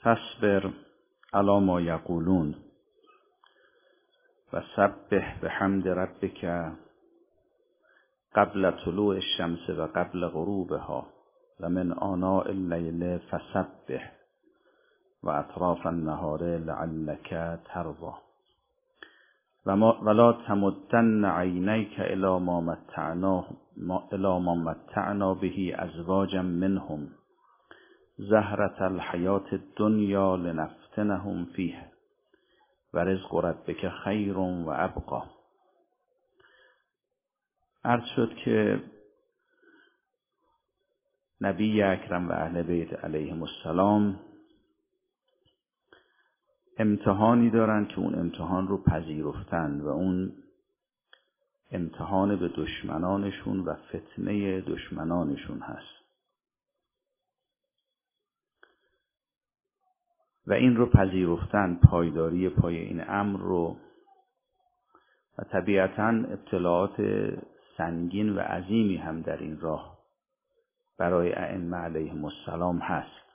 فاصبر علی ما یقولون و سبح بحمد ربک قبل طلوع الشمس و قبل غروبها و من آناء اللیل فسبح و اطراف النهار لعلک ترضی ولا تمدن عینیک الی ما متعنا به ازواجا منهم زهرة الحیاة الدنیا لنفتنهم فیه و رزق ربک خیر و ابقی. عرض شد که نبی اکرم و اهل بیت علیهم السلام امتحانی دارن که اون امتحان رو پذیرفتن و اون امتحان به دشمنانشون و فتنه دشمنانشون هست و این رو پذیرفتن، پایداری پای این امر رو، و طبیعتاً ابتلاعات سنگین و عظیمی هم در این راه برای ائمه علیهم السلام هست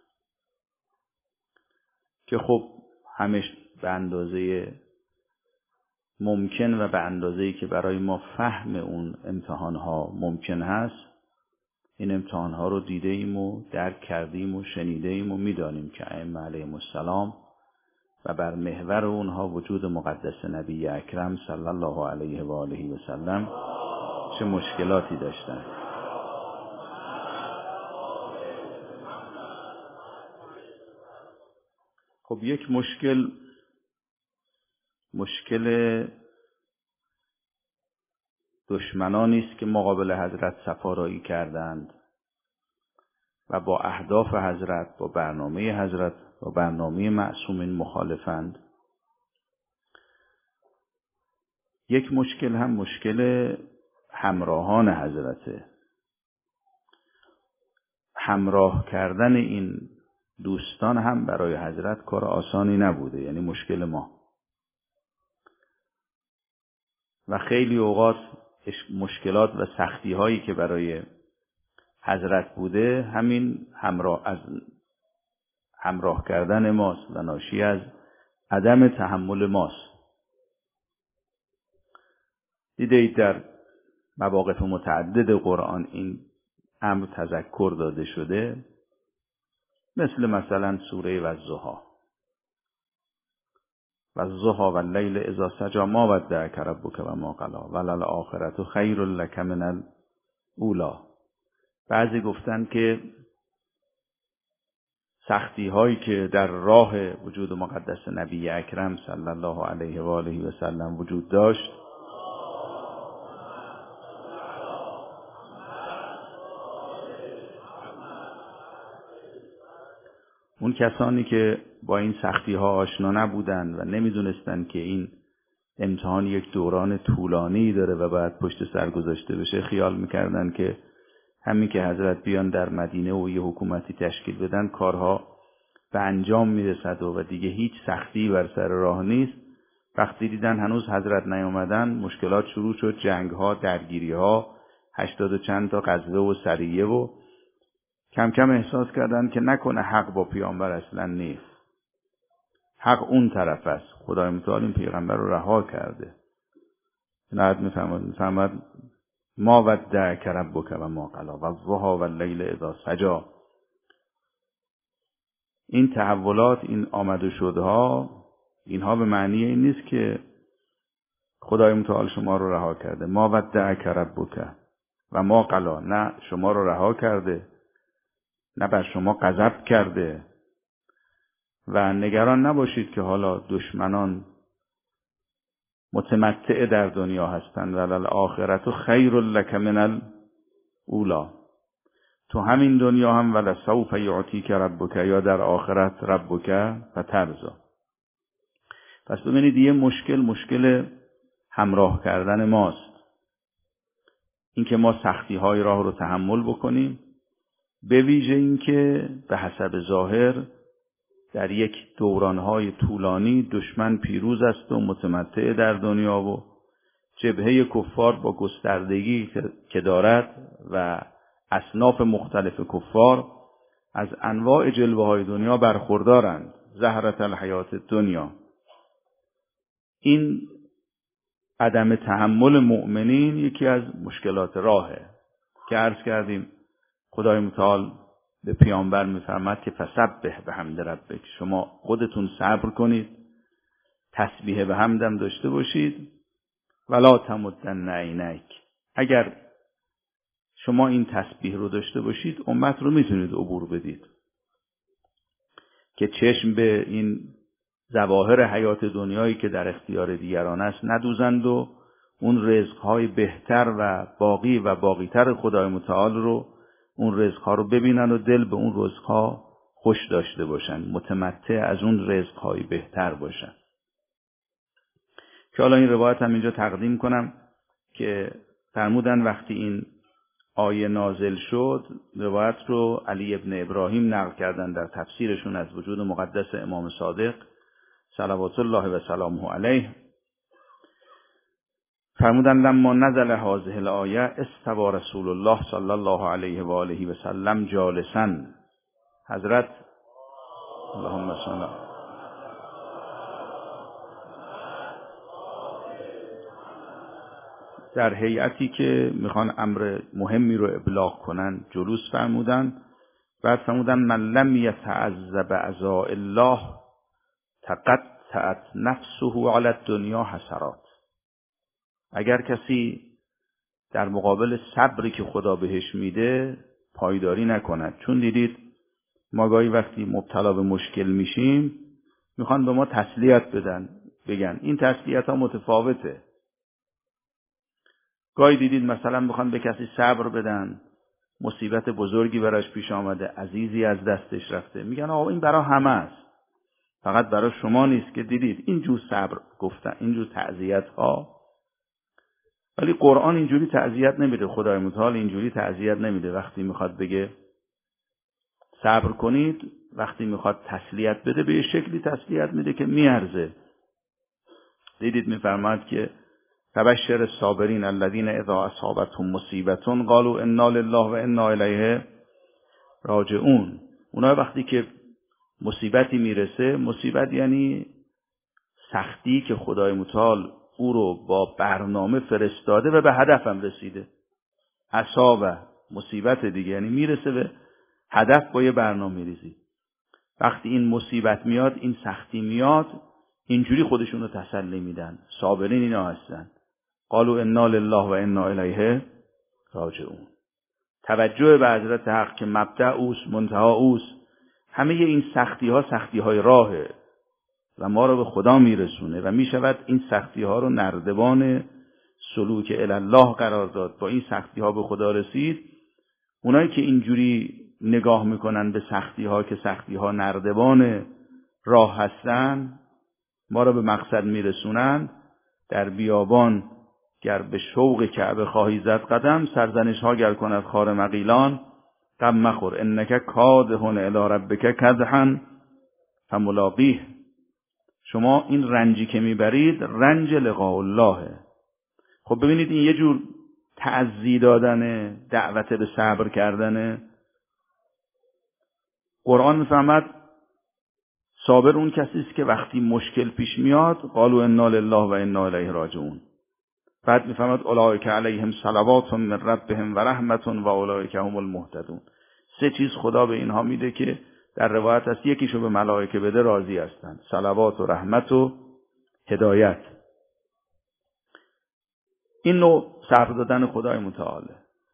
که خب همش به اندازه ممکن و به اندازه‌ای که برای ما فهم اون امتحان‌ها ممکن هست این امتحان‌ها رو دیده ایم و درک کردیم و شنیده ایم و می‌دانیم که ائمه علیهم السلام و بر محور اونها وجود مقدس نبی اکرم صلی الله علیه و آله و سلم چه مشکلاتی داشتن. خب یک مشکل دشمنانی است که مقابل حضرت سفارایی کردند و با اهداف حضرت، با برنامه حضرت، با برنامه معصومین مخالفند. یک مشکل هم مشکل همراهان حضرته. همراه کردن این دوستان هم برای حضرت کار آسانی نبوده، یعنی مشکل ما. و خیلی اوقات مشکلات و سختی هایی که برای حضرت بوده همین همراه کردن ماست و ناشی از عدم تحمل ماست. دیدید در مواقف متعدد قرآن این امر تذکر داده شده، مثلا سوره والضحی والضحی واللیل اذا سجی ما ودعک ربک و ما قلی وللآخرة خیر لک من الاولی. بعضی گفتن که سختی هایی که در راه وجود مقدس نبی اکرم صلی الله علیه و آله و سلم وجود داشت اون کسانی که با این سختی ها آشنا نبودن و نمیدونستن که این امتحان یک دوران طولانی داره و باید پشت سر گذاشته بشه، خیال میکردن که همین که حضرت بیان در مدینه و یه حکومتی تشکیل بدن کارها به انجام میرسد و دیگه هیچ سختی بر سر راه نیست. وقتی دیدن هنوز حضرت نیامدن مشکلات شروع شد، جنگ ها، درگیری ها، 80 و چند تا غزوه و سریه و کم کم احساس کردن که نکنه حق با پیامبر اصلا نیست، حق اون طرف است، خدای متعال این پیغمبر رو رها کرده. نهایت میفهمد ما ودعک ربک و ما قلی والضحی واللیل اذا سجی. این تحولات، این آمد و شدها، اینها به معنی این نیست که خدای متعال شما رو رها کرده. ما ودعک ربک و ما قلی، نه شما رو رها کرده، نه بر شما غضب کرده. و نگران نباشید که حالا دشمنان متمتع در دنیا هستند وللآخرة خیر لک من الاولی. تو همین دنیا هم ولسوف یعطیک ربک، یا در آخرت ربک فترضی. پس ببینید یه مشکل همراه کردن ماست، این که ما سختی های راه رو تحمل بکنیم، به ویژه این که به حسب ظاهر در یک دورانهای طولانی دشمن پیروز است و متمتع در دنیا و جبهه کفار با گستردگی که دارد و اصناف مختلف کفار از انواع جلوه های دنیا برخوردارند زهرة الحیات الدنیا. این عدم تحمل مؤمنین یکی از مشکلات راهه که عرض کردیم. خدای متعال به پیامبر میفرماد که فسبح بحمد ربک، شما خودتون صبر کنید، تسبیح به حمدم داشته باشید. ولا تمدن عینک، اگر شما این تسبیح رو داشته باشید امت رو میتونید عبور بدید که چشم به این ظواهر حیات دنیایی که در اختیار دیگران است ندوزند و اون رزقهای بهتر و باقیتر خدای متعال رو، اون رزقها رو ببینن و دل به اون رزقها خوش داشته باشن، متمتع از اون رزقهای بهتر باشن. که حالا این روایت هم اینجا تقدیم کنم که فرمودن وقتی این آیه نازل شد، روایت رو علی ابن ابراهیم نقل کردن در تفسیرشون از وجود مقدس امام صادق صلوات الله و سلامه علیه، فرمودن لما نزل هذه الآیه استوى رسول الله صلی الله علیه و آله و سلم جالسا. حضرت اللهم صل در هیئتی که میخوان امر مهمی رو ابلاغ کنن جلوس فرمودن. بعد فرمودن من لم یتعذب عزاء الله تقطعت نفسه علی الدنیا حسرات. اگر کسی در مقابل صبری که خدا بهش میده پایداری نکند، چون دیدید ما گاهی وقتی مبتلا به مشکل میشیم میخوان به ما تسلیت بگن این تسلیت ها متفاوته. گاهی دیدید مثلا بخوان به کسی صبر بدن، مصیبت بزرگی براش پیش آمده، عزیزی از دستش رفته، میگن آقا این برای همه است، فقط برای شما نیست که دیدید اینجور صبر گفتن، اینجور تعزیت ها. ولی قرآن اینجوری تعزیت نمیده، خدای متعال اینجوری تعزیت نمیده. وقتی میخواد بگه صبر کنید، وقتی میخواد تسلیت بده به یه شکلی تسلیت میده که میارزه. دیدید میفرماد که تبشر الصابرین الذین اذا اصابتهم مصیبة قالوا انا لله و انا الیه راجعون. اونها وقتی که مصیبتی میرسه، مصیبت یعنی سختی که خدای متعال او رو با برنامه فرستاده و به هدفم رسیده. اصابه مصیبت دیگه، یعنی میرسه به هدف با یه برنامه ریزی. وقتی این مصیبت میاد، این سختی میاد، اینجوری خودشون رو تسلی میدن. صابرین اینا هستن. قالوا انا لله و انا الیه راجعون. توجه به حضرت حق که مبدأ اوست، منتها اوست. همه این سختی ها سختی های راهه و ما رو به خدا میرسونه و میشود این سختی ها رو نردبان سلوک الی الله قرار داد. با این سختی ها به خدا رسید. اونایی که اینجوری نگاه میکنن به سختی ها که سختی ها نردبان راه هستن، ما رو به مقصد میرسونن. در بیابان گر به شوق کعبه خواهی زد قدم، سرزنش ها گر کند خار مغیلان، غم مخور انک کادح الی ربک کدحا فملاقیه. شما این رنجی که میبرید رنج لقاء اللهه. خب ببینید این یه جور تعزی دادنه، دعوت به صبر کردنه. قرآن میفهمد صابر اون کسی است که وقتی مشکل پیش میاد قالوا انا لله و انا الیه راجعون. بعد میفهمد اولئک علیهم صلوات من ربهم و رحمت و اولئک هم المهتدون. سه چیز خدا به اینها میده که در روایت هست یکیشو به ملائکه بده راضی هستند: صلوات و رحمت و هدایت. این نوع صبر دادن خدای متعاله.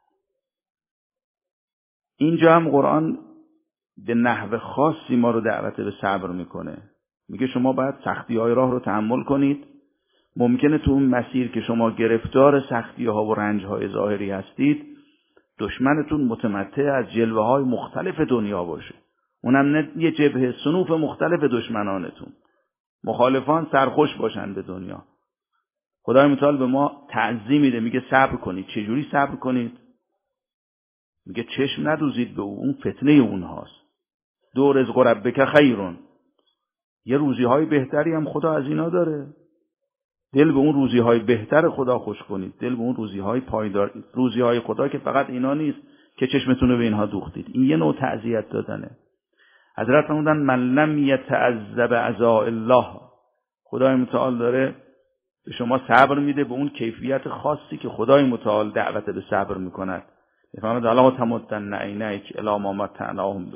اینجا هم قرآن به نحو خاصی ما رو دعوت به صبر میکنه. میگه شما باید سختی های راه رو تحمل کنید. ممکنه تو اون مسیر که شما گرفتار سختی ها و رنج های ظاهری هستید، دشمنتون متمتع از جلوه های مختلف دنیا باشه. اونم نه یه جبهه، صنوف مختلف دشمنانتون. مخالفان سرخوش باشن به دنیا. خدای متعال به ما تعزیه میده، میگه صبر کنید. چجوری صبر کنید؟ میگه چشم ندوزید به اون فتنه اونهاست. دو رزق ربک خیرون. یه روزی های بهتری هم خدا از اینا داره. دل به اون روزی های بهتر خدا خوش کنید. دل به اون روزی های پایدار، روزی های خدا که فقط اینا نیست که چشمتون رو به اینها دوختید. این یه نوع تعزیت دادنه. حضرت فرمودن من لم یتعذب عزاء الله، خدای متعال داره به شما صبر میده به اون کیفیت خاصی که خدای متعال دعوت به صبر میکند. میفهمد الا تمدن عینیک الی ما متعناهم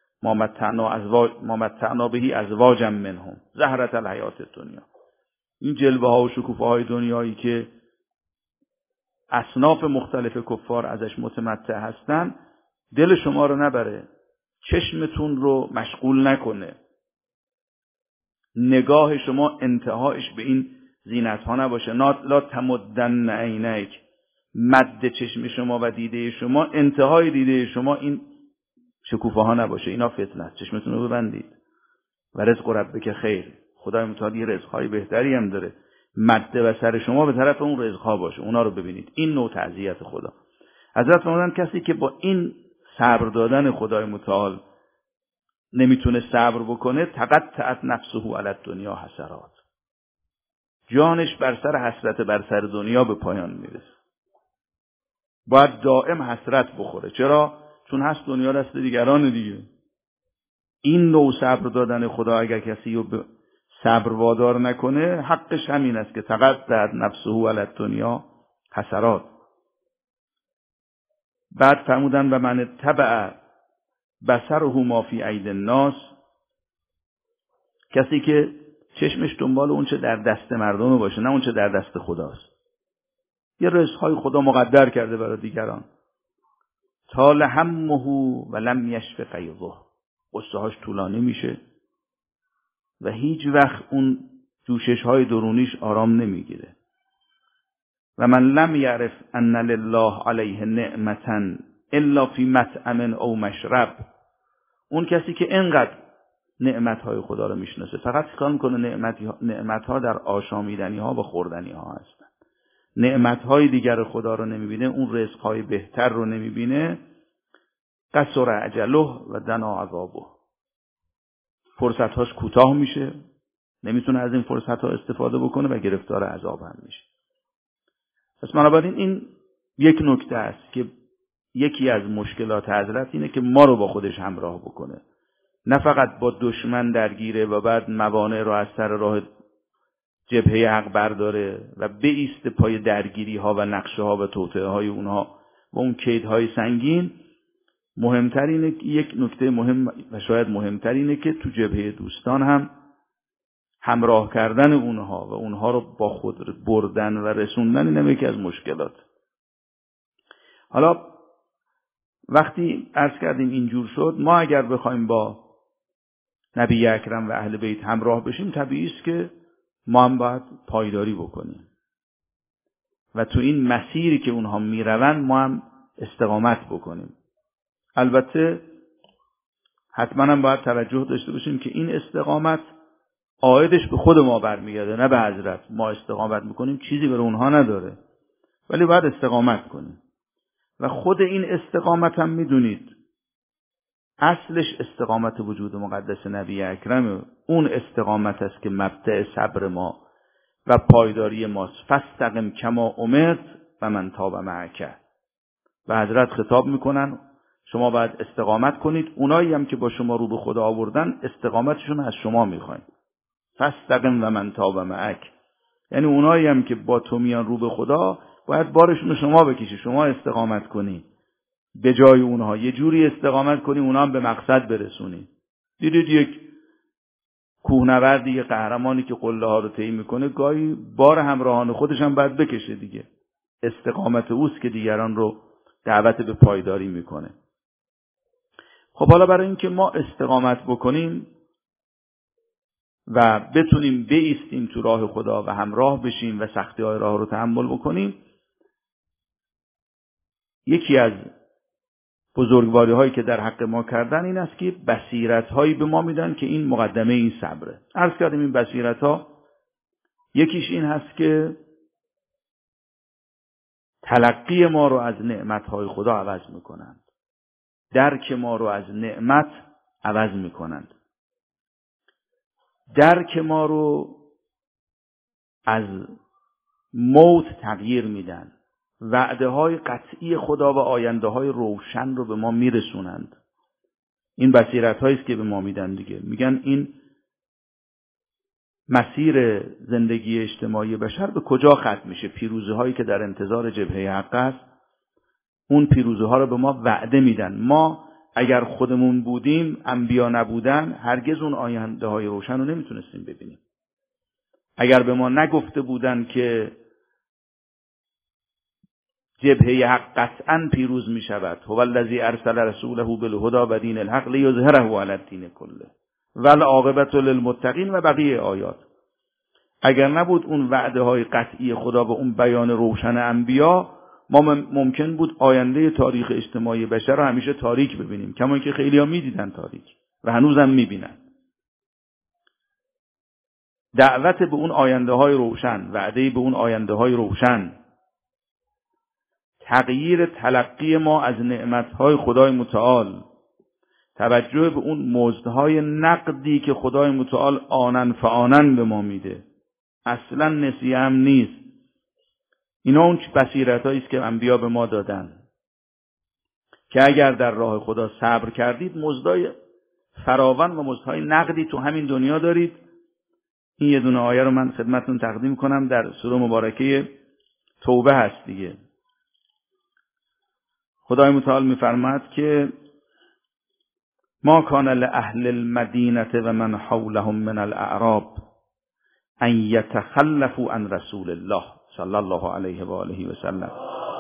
ما متعنا به ازواجا منهم زهرة الحیات الدنیا. این جلوه ها و شکوفه های دنیایی که اصناف مختلف کفار ازش متمتع هستن دل شما رو نبره، چشمتون رو مشغول نکنه، نگاه شما انتهایش به این زینت ها نباشه. لا تمدن عینیک، مد چشم شما و دیده شما، انتهای دیده شما این شکوفه ها نباشه، اینا فتنه است. چشمتون رو ببندید. و رزق ربک خیر، خدای متعال یه رزق‌های بهتری هم داره، مد بصر شما به طرف اون رزق‌ها باشه، اونا رو ببینید. این نوع تعزیت خدا. حضرت فرمودن کسی که با این صبر دادن خدای متعال نمیتونه صبر بکنه، تقطعت نفسه علی الدنیا حسرات، جانش بر سر حسرت بر سر دنیا به پایان میرسه. باید دائم حسرت بخوره. چرا؟ چون هست دنیا دست دیگران دیگه. این نوع صبر دادن خدا اگر کسی رو به صبر وادار نکنه، حقش همین است که تقطعت نفسه علی الدنیا حسرات. بعد فرمودن و من تبع بصره ما فی ایدی الناس، کسی که چشمش دنبال اون چه در دست مردم باشه، نه اون چه در دست خداست. یه رزق‌های خدا مقدر کرده برای دیگران. طال همه و لم یشف فیضه، قصه‌هاش طولانی میشه و هیچ وقت اون جوشش‌های درونیش آرام نمیگیره. و من لم یعرف ان لله علیه نعمتا الا فی مطعم او مشرب، اون کسی که اینقدر نعمت‌های خدا رو میشناسه فقط کار میکنه نعمت‌ها در آشامیدنی‌ها و خوردنی‌ها هستن، نعمت‌های دیگر خدا رو نمیبینه، اون رزق‌های بهتر رو نمیبینه، قصر اجله و دنا عذابه، فرصت‌هاش کوتاه میشه، نمیتونه از این فرصت‌ها استفاده بکنه و گرفتار عذاب هم میشه. پس بنابراین این یک نکته است که یکی از مشکلات حضرت اینه که ما رو با خودش همراه بکنه، نه فقط با دشمن درگیره و بعد موانع رو از سر راه جبهه حق برداره و بایست پای درگیری ها و نقشه ها و توطئه های اونها و اون کیدهای سنگین. مهمتر اینه، یک نکته مهم و شاید مهمتر اینه که تو جبهه دوستان هم همراه کردن اونها و اونها رو با خود بردن و رسوندن اینه یکی از مشکلات. حالا وقتی عرض کردیم اینجور شد، ما اگر بخوایم با نبی اکرم و اهل بیت همراه بشیم، طبیعی است که ما هم باید پایداری بکنیم و تو این مسیری که اونها میروند ما هم استقامت بکنیم. البته حتما هم باید توجه داشته باشیم که این استقامت عایدش به خود ما برمیگرده، نه به حضرت. ما استقامت میکنیم چیزی برای اونها نداره، ولی باید استقامت کنیم. و خود این استقامت هم میدونید اصلش استقامت وجود مقدس نبی اکرم، اون استقامت است که مبدأ صبر ما و پایداری ماست. فاستقم کما امرت و من تاب معک. و حضرت خطاب میکنن شما باید استقامت کنید. اونایی هم که با شما رو به خدا آوردن استقامتشون از شما میخواین. فاستقم و من تاب معک، یعنی اونایی هم که با تو میان رو به خدا باید بارشون رو شما بکشی، شما استقامت کنی به جای اونها، یه جوری استقامت کنی اونها هم به مقصد برسونی. دیدید یک کوهنوردی، یه قهرمانی که قله ها رو طی میکنه گاهی بار همراهان خودش هم باید بکشه دیگه. استقامت اوست که دیگران رو دعوت به پایداری میکنه. خب حالا برای اینکه ما استقامت بکنیم و بتونیم بایستیم تو راه خدا و همراه بشیم و سختی‌های راه رو تحمل بکنیم، یکی از بزرگواری هایی که در حق ما کردن این است که بصیرت هایی به ما میدن که این مقدمه این صبره. عرض کردیم این بصیرت ها یکیش این هست که تلقی ما رو از نعمت های خدا عوض میکنند، درک ما رو از نعمت عوض میکنند، درک ما رو از موت تغییر میدن، وعده های قطعی خدا و آینده های روشن رو به ما میرسونند. این بصیرت هایی است که به ما میدن دیگه. میگن این مسیر زندگی اجتماعی بشر به کجا ختم میشه؟ پیروزی هایی که در انتظار جبهه حق است، اون پیروزی ها رو به ما وعده میدن. ما اگر خودمون بودیم، انبیا نبودن، هرگز اون آینده های روشن رو نمیتونستیم ببینیم. اگر به ما نگفته بودن که جبهه حق قطعاً پیروز می شود، هو الذی ارسل رسوله بالهدی و دین الحق لیظهره علی الدین کله والعاقبة للمتقین و بقیه آیات. اگر نبود اون وعده های قطعی خدا و اون بیان روشن انبیا، ما ممکن بود آینده تاریخ اجتماعی بشر رو همیشه تاریک ببینیم، کما اینکه خیلی‌ها می‌دیدن تاریک و هنوزم می‌بینن. دعوت به اون آینده های روشن، وعده به اون آینده های روشن، تغییر تلقی ما از نعمت‌های خدای متعال، توجه به اون مزدهای نقدی که خدای متعال آنن فآنن به ما میده، اصلا نسیه هم نیست. اینا اون بصیرت‌هایی است که انبیا به ما دادن که اگر در راه خدا صبر کردید، مزدای فراوان و مزدهای نقدی تو همین دنیا دارید. این یه دونه آیه رو من خدمتتون تقدیم کنم، در سوره مبارکه توبه هست دیگه. خدای متعال می‌فرماید که ما کان لأهل المدینه و من حولهم من الاعراب ان یتخلفوا عن رسول الله صلی الله علیه و آله و سلم.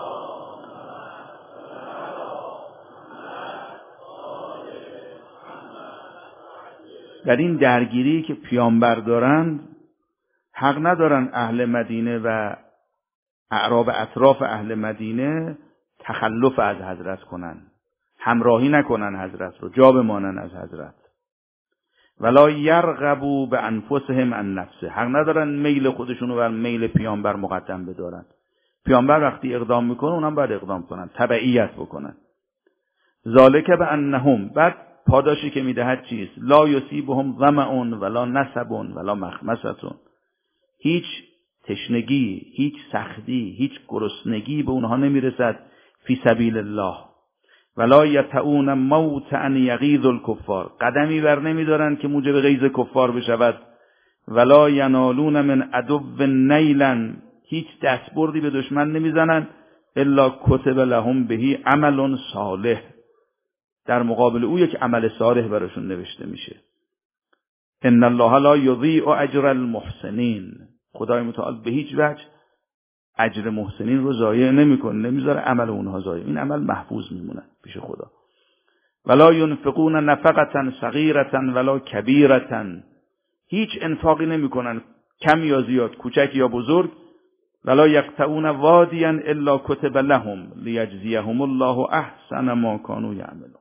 در این درگیری که پیامبر دارند، حق ندارن اهل مدینه و اعراب اطراف اهل مدینه تخلف از حضرت کنن، همراهی نکنن حضرت رو، جا بمانن از حضرت. ولا یرغبوا بانفسهم عن نفسه، حق ندارن میل خودشونو بر میل پیامبر مقدم بدارن. پیامبر وقتی اقدام میکنه اونم باید اقدام کنن، تبعیت بکنن. ذالک بانهم، بعد پاداشی که میدهد چیست؟ لا یصیبهم ظمأ ولا نصب ولا مخمصة، هیچ تشنگی، هیچ سختی، هیچ گرسنگی به اونها نمیرسد فی سبیل الله. ولا یطعون موطئا یغیظ الکفار، قدمی بر نمیدارن که موجب غیظ کفار بشود. ولا ینالون من عدو نیلا، هیچ دستبردی به دشمن نمیزنن الا کتب لهم بهی عمل صالح، در مقابل او یک عمل صالح براشون نوشته میشه. ان الله لا یضیع اجر المحسنین، خدای متعال به هیچ وجه اجر محسنین رو ضایع نمیکنه، نمیذاره عمل اونها ضایع، این عمل محفوظ میمونه پیش خدا. ولا ينفقون نفقة صغيرة ولا كبيرة، هیچ انفاقی نمیکنن، کم یا زیاد، کوچک یا بزرگ. ولا یقطعون وادیا الا کتب لهم لیجزیهم الله احسن ما كانوا یعملون.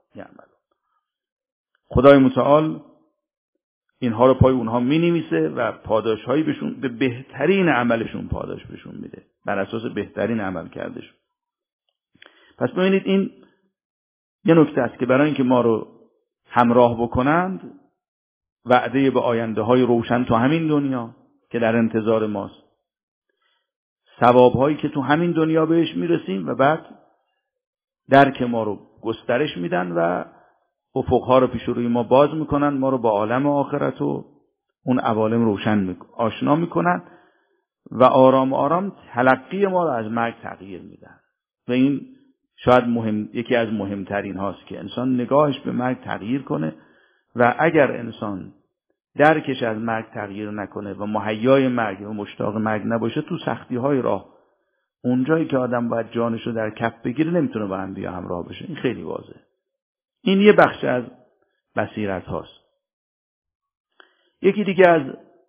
خدای متعال اینها رو پای اونها مینویسه و پاداشهایی بهشون، به بهترین عملشون پاداش بهشون میده، بر اساس بهترین عمل کردشون. پس ببینید این یه نکته است که برای اینکه ما رو همراه بکنند، وعده به آینده های روشن تو همین دنیا که در انتظار ماست، ثوابهایی که تو همین دنیا بهش میرسیم، و بعد درک ما رو گسترش میدن و افقها رو پیش روی ما باز میکنن، ما رو با عالم آخرت و اون عوالم روشن آشنا میکنن و آرام آرام تلقی ما رو از مرگ تغییر میدن. و این شاید یکی از مهمترین هاست که انسان نگاهش به مرگ تغییر کنه، و اگر انسان درکش از مرگ تغییر نکنه و مهیای مرگ و مشتاق مرگ نباشه، تو سختی های راه، اونجایی که آدم باید جانش رو در کف بگیره، نمیتونه با انبیا همراه بشه. این خیلی واضحه. این یه بخش از بصیرت هاست. یکی دیگه از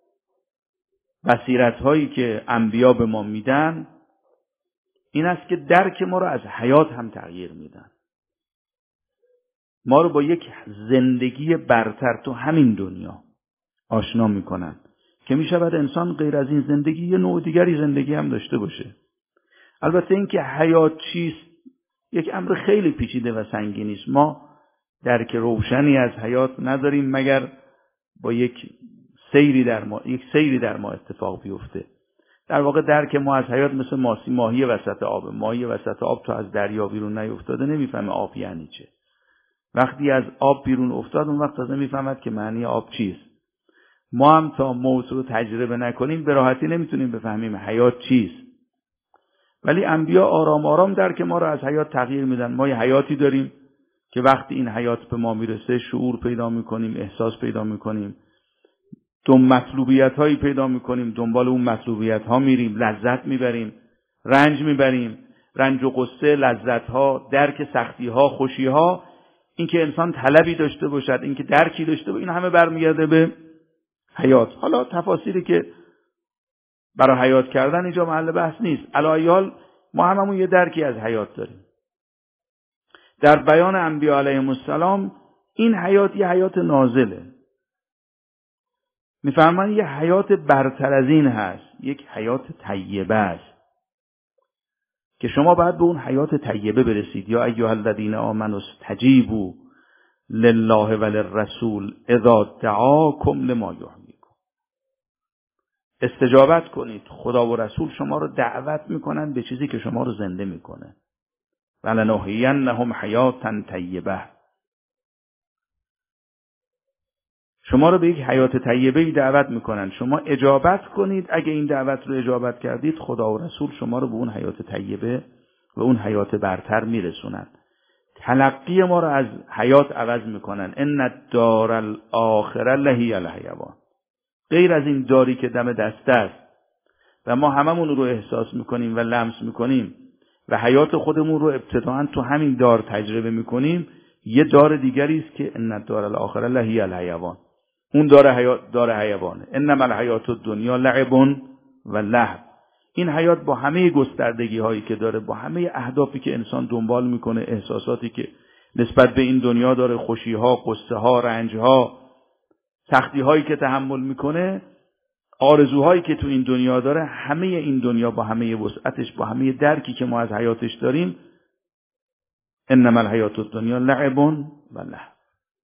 بصیرت هایی که انبیا به ما میدن این است که درک ما رو از حیات هم تغییر میدن. ما رو با یک زندگی برتر تو همین دنیا آشنا میکنن که میشود انسان غیر از این زندگی یه نوع دیگری زندگی هم داشته باشه. البته این که حیات چیست یک امر خیلی پیچیده و سنگینی است. ما درک روشنی از حیات نداریم مگر با یک سیری در ما اتفاق بیفته. در واقع درک ما از حیات مثل ماهی وسط آب. ماهی وسط آب تو از دریا بیرون نیفتاده نمیفهمه آب یعنی چه. وقتی از آب بیرون افتاد اون وقت تازه میفهمد که معنی آب چیست. ما هم تا موت رو تجربه نکنیم به راحتی نمیتونیم بفهمیم حیات چیست. ولی انبیا آرام آرام درک ما رو از حیات تغییر میدن. ما یه حیاتی داریم که وقتی این حیات به ما میرسه شعور پیدا میکنیم، احساس پیدا میکنیم، مطلوبیت هایی پیدا میکنیم، دنبال اون مطلوبیت ها میریم، لذت میبریم، رنج میبریم، رنج و غصه، لذت ها، درک سختی ها، خوشی ها، این که انسان طلبی داشته باشد، این که درکی داشته باشد، این همه برمیگرده به حیات. حالا تفاصیلی که برای حیات کردن اینجا محل بحث نیست. علی حال ما هممون یه درکی از حیات داریم. در بیان انبیا علیهم السلام این حیات یه حیات نازله. میفرمان یه حیات برتر از این هست، یک حیات طیبه است که شما باید به اون حیات طیبه برسید. یا ایها الذین آمنوا استجیبوا لله وللرسول اذا دعاکم لما یحییکم. استجابت کنید، خدا و رسول شما رو دعوت میکنن به چیزی که شما رو زنده میکنه. ولنحیینهم حیاتا طیبه. شما رو به یک حیات طیبه‌ای دعوت میکنن، شما اجابت کنید. اگه این دعوت رو اجابت کردید خدا و رسول شما رو به اون حیات طیبه و اون حیات برتر میرسونن. تلقی ما رو از حیات عوض میکنن. ان الدار الاخره لهی الحیوان. غیر از این داری که دم دست است و ما هممون رو احساس میکنیم و لمس میکنیم و حیات خودمون رو ابتداعا تو همین دار تجربه میکنیم، یه دار دیگری است که ان الدار الاخره لهی الحیوان. اون دار حیوانه. انما الحیات الدنیا لعب و لهو. این حیات با همه گستردگی هایی که داره، با همه اهدافی که انسان دنبال میکنه، احساساتی که نسبت به این دنیا داره، خوشی ها، قصه ها، رنج ها، سختی هایی که تحمل میکنه، آرزوهایی که تو این دنیا داره، همه این دنیا با همه وسعتش، با همه درکی که ما از حیاتش داریم، انما الحیات الدنیا لعب و لهو.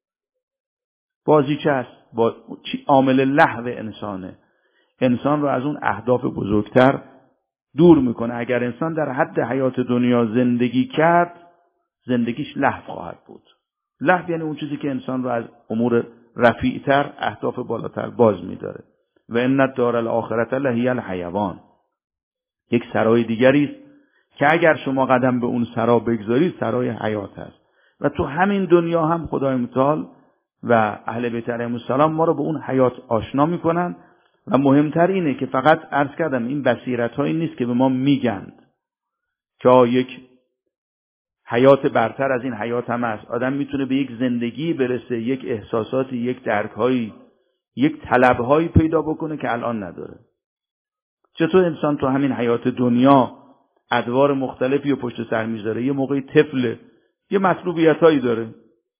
بازیچه است، با عامل لهو انسان رو از اون اهداف بزرگتر دور میکنه. اگر انسان در حد حیات دنیا زندگی کرد، زندگیش لهو خواهد بود. لهو یعنی اون چیزی که انسان رو از امور رفیعتر، اهداف بالاتر باز میداره. و ان الدار الاخرة لهی الحیوان. یک سرای دیگری است که اگر شما قدم به اون سرا بگذارید، سرای حیات است. و تو همین دنیا هم خدای متعال و اهل بیت علیهم السلام ما رو به اون حیات آشنا میکنن. و مهمتر اینه که فقط عرض کردم این بصیرت هایی نیست که به ما میگند که یک حیات برتر از این حیات هم هست. آدم میتونه به یک زندگی برسه، یک احساساتی، یک درکهایی، یک طلبهایی پیدا بکنه که الان نداره. چطور انسان تو همین حیات دنیا ادوار مختلفی رو پشت سر میذاره؟ یه موقعی طفله، یه مطلوبیتایی داره.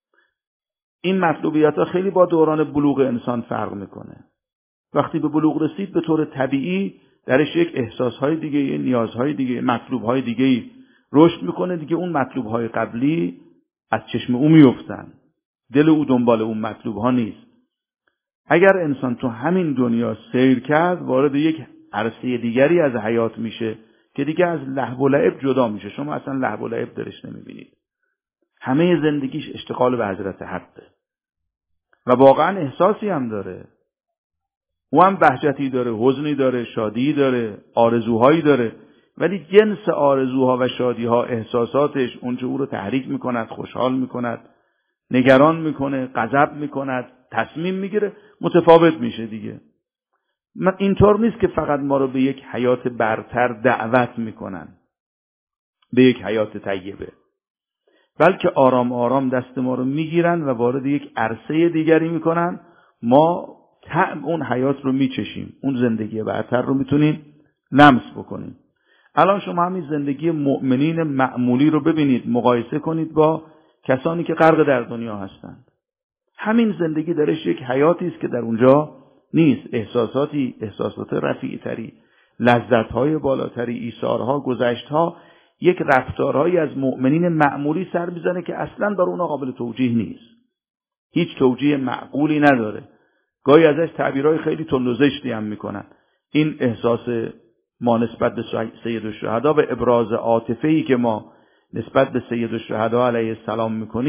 این مطلوبیت‌ها خیلی با دوران بلوغ انسان فرق میکنه. وقتی به بلوغ رسید به طور طبیعی درش یک احساسهای دیگه، یک نیازهای دیگه، مطلوبهای دیگه رشد میکنه. دیگه اون مطلوبهای قبلی از چشم او میافتن، دل او دنبال اون مطلوبها نیست. اگر انسان تو همین دنیا سیر کرد، وارد یک عرصه دیگری از حیات میشه که دیگه از لهو و لعب جدا میشه. شما اصلا لهو و لعب درش نمیبینید. همه زندگیش اشتغال به حضرت حقه و واقعا احساسی هم داره. او هم بهجتی داره، حزنی داره، شادی داره، آرزوهایی داره. ولی جنس آرزوها و شادیها، احساساتش، اونچه او رو تحریک میکند، خوشحال میکند، نگران میکنه، غضب میکند، تصمیم میگیره، متفاوت میشه دیگه. اینطور نیست که فقط ما رو به یک حیات برتر دعوت میکنن، به یک حیات طیبه، بلکه آرام آرام دست ما رو میگیرن و وارد یک عرصه دیگری میکنن. ما طعم اون حیات رو میچشیم، اون زندگی برتر رو میتونیم لمس بکنیم. الان شما همین زندگی مؤمنین معمولی رو ببینید، مقایسه کنید با کسانی که غرق در دنیا هستند. همین زندگی درش یک حیاتی است که در اونجا نیست. احساسات رفیع‌تری، لذت‌های بالاتری، ایثارها، گذشت‌ها، یک رفتارهایی از مؤمنین معمولی سر میزنه که اصلاً برای اونا قابل توجیه نیست. هیچ توجیه معقولی نداره. گاهی ازش تعبیرهای خیلی تند و زشتی هم میکنن. این احساس ما نسبت به سید الشهدا و ابراز عاطفه‌ای که ما نسبت به سید الشهدا علیه السلام میکنیم،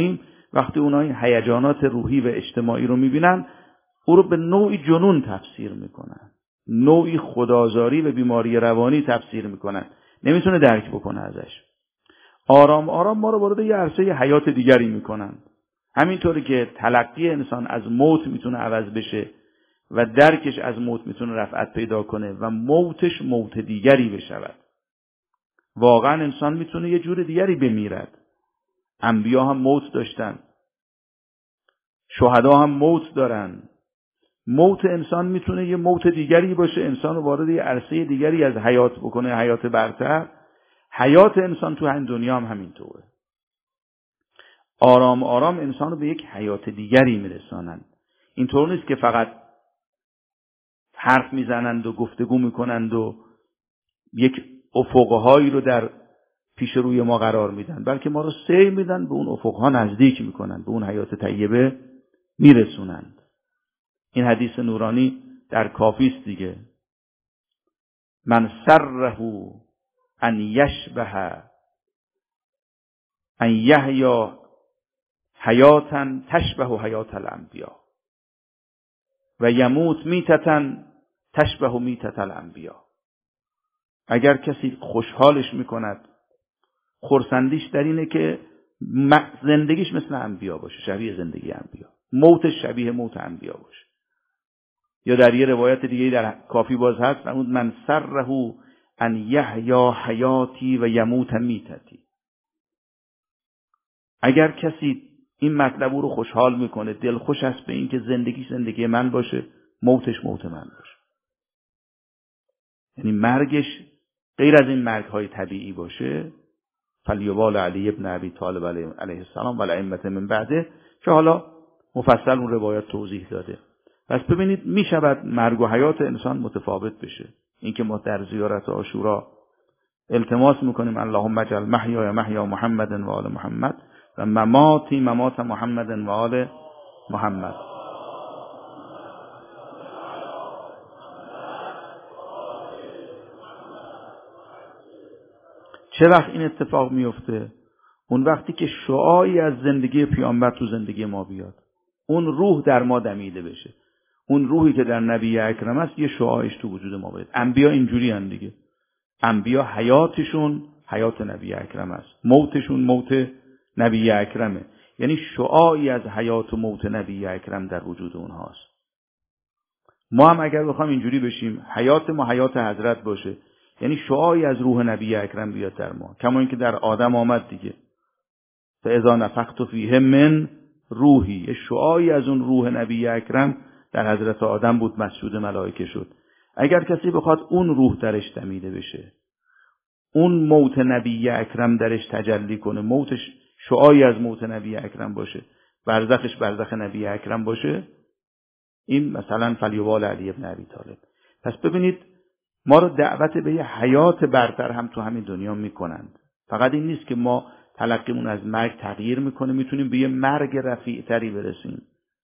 وقتی اونها این هیجانات روحی و اجتماعی رو میبینن، او رو به نوعی جنون تفسیر میکنن، نوعی خدازاری و بیماری روانی تفسیر میکنن، نمیتونه درک بکنه ازش. آرام آرام ما رو وارد یه عرصه حیات دیگری میکنن. همینطوری که تلقی انسان از موت میتونه عوض بشه و درکش از موت میتونه رفعت پیدا کنه و موتش موت دیگری بشود. واقعا انسان میتونه یه جور دیگری بمیرد. انبیا هم موت داشتن، شهدا هم موت دارن. موت انسان میتونه یه موت دیگری باشه، انسان رو وارد یه عرصه دیگری از حیات بکنه، حیات برتر. حیات انسان تو این دنیا هم همینطوره. آرام آرام انسان رو به یک حیات دیگری میرسانند. اینطور نیست که فقط حرف میزنند و گفتگو میکنند و یک افقهایی رو در پیش روی ما قرار میدن، بلکه ما رو سیر میدن، به اون افقها نزدیک میکنند، به اون حیات طیبه میرسونند. این حدیث نورانی در کافی است دیگه. من سره ان یشبه ان یحیا حیاتا تشبه حیات الانبیا و یموت میتتا تشبه میتت الانبیا. اگر کسی خوشحالش میکند، خرسندیش در اینه که زندگیش مثل انبیا باشه، شبیه زندگی انبیا، موتش شبیه موت انبیا باشه. یا در یه روایت دیگه در کافی باز هست، من سره ان یحیا حیاتی و یموت میتتی. اگر کسی این مطلب رو خوشحال میکنه، دلخوش است به این که زندگیش زندگی من باشه، موتش موت من باشه، یعنی مرگش غیر از این مرگ‌های طبیعی باشه، فلیبال علی ابن ابی طالب علیه السلام و الائمه من بعده، که حالا مفصل اون روایت توضیح داده. پس ببینید میشود مرگ و حیات انسان متفاوت بشه. اینکه ما در زیارت عاشورا التماس میکنیم اللهم اجعل محیای محیا محمد و آل محمد و مماتی ممات محمد و آل محمد. چه وقت این اتفاق میفته؟ اون وقتی که شعاعی از زندگی پیامبر تو زندگی ما بیاد، اون روح در ما دمیده بشه. اون روحی که در نبی اکرم است یه شعاعش تو وجود ما بیاد. انبیا اینجوری هن دیگه. انبیا حیاتشون حیات نبی اکرم است، موتشون موت نبی اکرمه. یعنی شعاعی از حیات و موت نبی اکرم در وجود اونهاست. ما هم اگر بخوام اینجوری بشیم، حیات ما حیات حضرت باشه، یعنی شعاعی از روح نبی اکرم بیاد در ما، کما اینکه در آدم آمد دیگه، فاذا نفخت فیه من روحی، شعاعی از اون روح نبی اکرم در حضرت آدم بود، مسجود ملائکه شد. اگر کسی بخواد اون روح درش دمیده بشه، اون موت نبی اکرم درش تجلی کنه، موتش شعاعی از موت نبی اکرم باشه، برزخش برزخ نبی اکرم باشه، این مثلا فلیوال علی ابن ابی طالب. پس ببینید ما رو دعوت به یه حیات برتر هم تو همین دنیا میکنند. فقط این نیست که ما تلقیمون از مرگ تغییر میکنه، میتونیم به یه مرگ رفیع تری برسیم.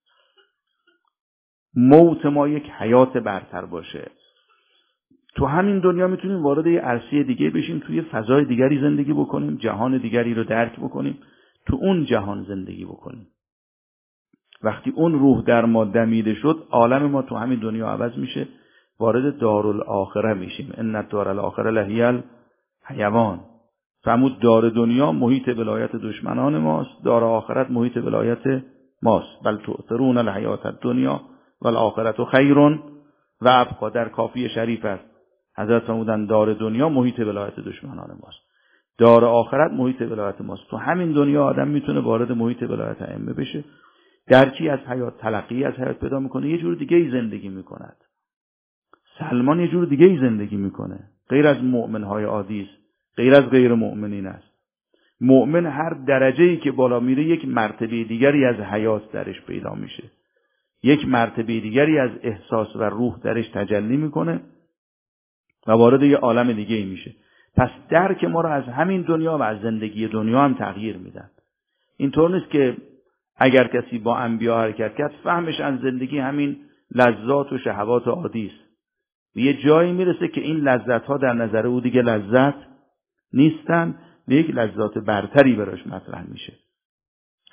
موت ما یک حیات برتر باشه. تو همین دنیا میتونیم وارد یه عرصه دیگه بشیم، توی فضای دیگری زندگی بکنیم، جهان دیگری رو درک بکنیم، تو اون جهان زندگی بکنیم. وقتی اون روح در ما دمیده شد، عالم ما تو همین دنیا عوض میشه، وارد دارالآخره میشیم. ان الدارالآخره لهی الحیوان. فرمود دار دنیا محیط ولایت دشمنان ماست، دار آخرت محیط ولایت ماست. بل تؤثرون الحیات الدنیا والآخرة خیر و ابقی. در کافی شریف است حضرت فرمودن دار دنیا محیط ولایت دشمنان ماست، دار آخرت محیط ولایت ماست. تو همین دنیا آدم میتونه وارد محیط ولایت ائمه بشه، درکی از حیات، تلقی از حیات پیدا میکنه، یه جور دیگه ای زندگی میکند. سلمان یه جور دیگه ای زندگی میکنه، غیر از مؤمنهای عادی است، غیر از غیر مؤمنین است. مؤمن هر درجه‌ای که بالا میره یک مرتبه دیگری از حیات درش پیدا میشه، یک مرتبه دیگری از احساس و روح درش تجلی میکنه و وارد یه عالم دیگه ای میشه. پس درک ما رو از همین دنیا و از زندگی دنیا هم تغییر میدن. اینطور نیست که اگر کسی با انبیا حرکت کرد فهمش از زندگی همین لذات و شهوات عادی است. به یه جایی میرسه که این لذت ها در نظر او دیگه لذت نیستن، به یک لذات برتری براش مطرح میشه.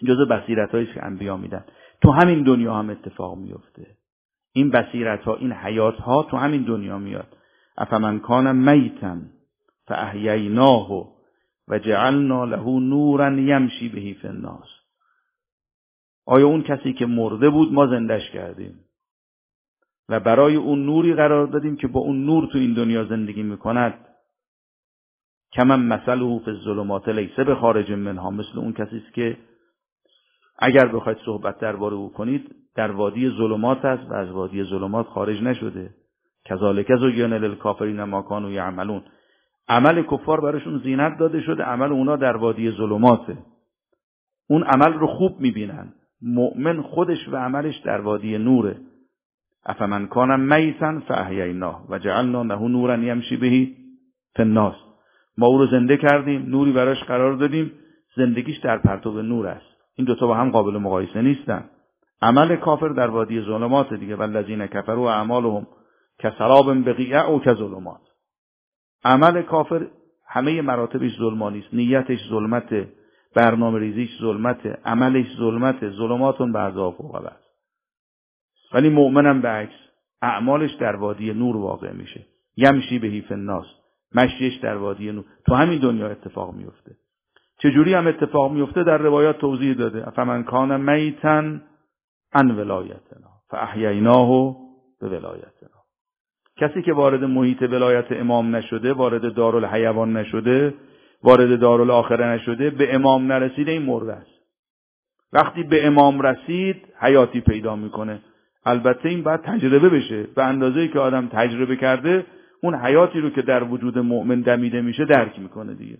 جزء بصیرت‌هایی که انبیا میدن. تو همین دنیا هم اتفاق میفته. این بصیرت‌ها، این حیات‌ها تو همین دنیا میاد. افمن کان میتا فاحییناه و جعلنا له نورا یمشی به فی الناس. آیا اون کسی که مرده بود ما زندش کردیم و برای اون نوری قرار دادیم که با اون نور تو این دنیا زندگی میکند. کمن مثله فی الظلمات لیس بخارج منها، مثل اون کسی است که اگر بخواید صحبت درباره او کنید در وادی ظلمات است و از وادی ظلمات خارج نشده. کذالک زین للکافرین ما کانوا یعملون. عمل کفار براشون زینت داده شده، عمل اونا در وادی ظلماته. اون عمل رو خوب میبینن. مؤمن خودش و عملش در وادی نوره. افمن کان میتا فاحییناه و جعلنا له نورا یمشی به فی الناس. ما او رو زنده کردیم، نوری براش قرار دادیم، زندگیش در پرتو نور است. این دوتا با هم قابل مقایسه نیستن. عمل کافر در وادی ظلمات دیگه، والذین کفروا اعمالهم کسراب بقیع او کظلمات. عمل کافر همه مراتبش ظلمانی است. نیتش ظلمت، برنامه ریزیش ظلمت، عملش ظلمت، ظلماتون بعضا فوق بعض. ولی مؤمنم به عکس، اعمالش در وادی نور واقع میشه. یمشی به فی الناس، مشیش در وادی نور. تو همین دنیا اتفاق میفته. چجوری هم اتفاق میفته در روایات توضیح داده. افمن کان میتا عن ولایتنا فاحییناه بولایتنا. کسی که وارد محیط ولایت امام نشده، وارد دارالحیوان نشده، وارد دارالآخره نشده، به امام نرسیده، این مرده است. وقتی به امام رسید حیاتی پیدا میکنه. البته این باید تجربه بشه. به اندازه‌ای که آدم تجربه کرده اون حیاتی رو که در وجود مؤمن دمیده میشه درک میکنه دیگه.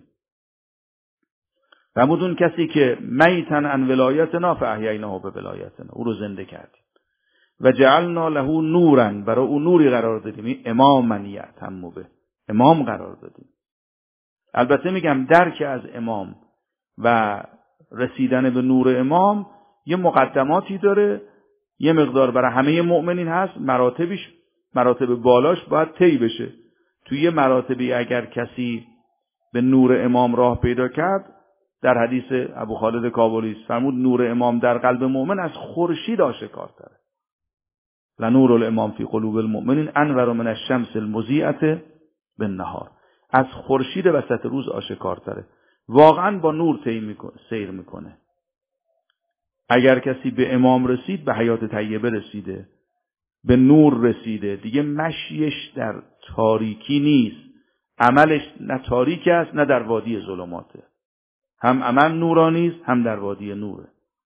فرمود کسی که میتن عن ولایتنا فاحییناه بولایتنا، او رو زنده کردیم و جعلنا له نورا، برای او نوری قرار دادیم، اماما یأتم به، امام قرار دادیم. البته میگم درک از امام و رسیدن به نور امام یه مقدماتی داره، یه مقدار برای همه مؤمنین هست، مراتب بالاش باید طی بشه. توی یه مراتبی اگر کسی به نور امام راه پیدا کرد، در حدیث ابو خالد کابلی فرمود نور امام در قلب مؤمن از خورشید آشکارتره. لنور الامام فی قلوب المؤمنین انور من الشمس المضیئة بالنهار. از خورشید وسط روز آشکارتره. واقعا با نور سیر میکنه. اگر کسی به امام رسید به حیات طیبه رسیده، به نور رسیده، دیگه مشیش در تاریکی نیست. عملش نه تاریک است نه در وادی ظلماته. هم عمل نورانی است هم در وادی نوره.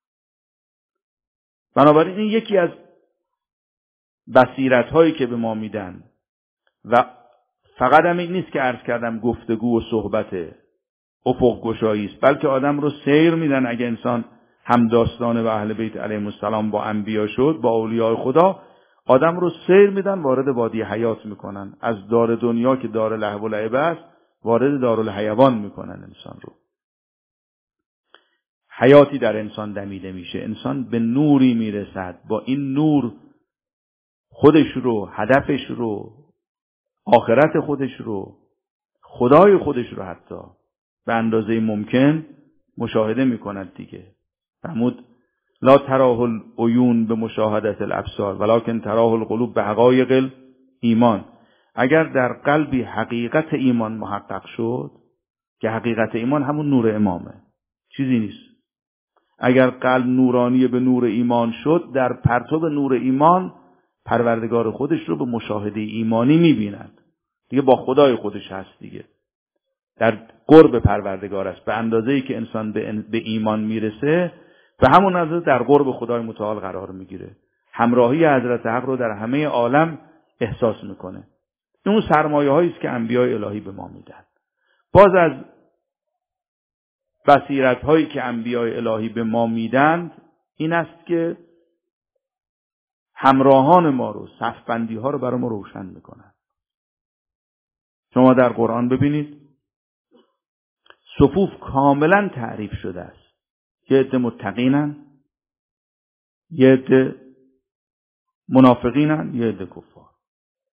بنابراین این یکی از بصیرت هایی که به ما میدن و فقط هم این نیست که عرض کردم گفتگو و صحبت افق گشایی است، بلکه آدم رو سیر میدن. اگه انسان همداستان و اهل بیت علیهم السلام با انبیا شد، با اولیاء خدا، آدم رو سیر میدن، وارد وادی حیات میکنن. از دار دنیا که دار لهو و لعب است، وارد دارالحیوان میکنن انسان رو. حیاتی در انسان دمیده میشه، انسان به نوری میرسد. با این نور خودش رو، هدفش رو، آخرت خودش رو، خدای خودش رو حتی به اندازه ممکن مشاهده میکند دیگه. فرمود لا تراه العیون به مشاهدت الابصار ولکن تراه القلوب به حقایق ایمان. اگر در قلبی حقیقت ایمان محقق شد، که حقیقت ایمان همون نور امامه، چیزی نیست. اگر قلب نورانی به نور ایمان شد، در پرتو نور ایمان پروردگار خودش رو به مشاهده ایمانی میبیند. دیگه با خدای خودش هست دیگه. در قرب پروردگار است. به اندازه‌ای که انسان به ایمان میرسه، به همون اندازه در قرب خدای متعال قرار میگیره. همراهی حضرت حق رو در همه عالم احساس میکنه. این اون سرمایه‌هایی است که انبیاء الهی به ما میدن. باز از بصیرت‌هایی که انبیاء الهی به ما میدن این است که همراهان ما رو، صف‌بندی‌ها رو برای ما روشن میکنن. شما در قرآن ببینید صفوف کاملا تعریف شده است. یه عده متقینن، یه عده منافقینن، یه عده کفار.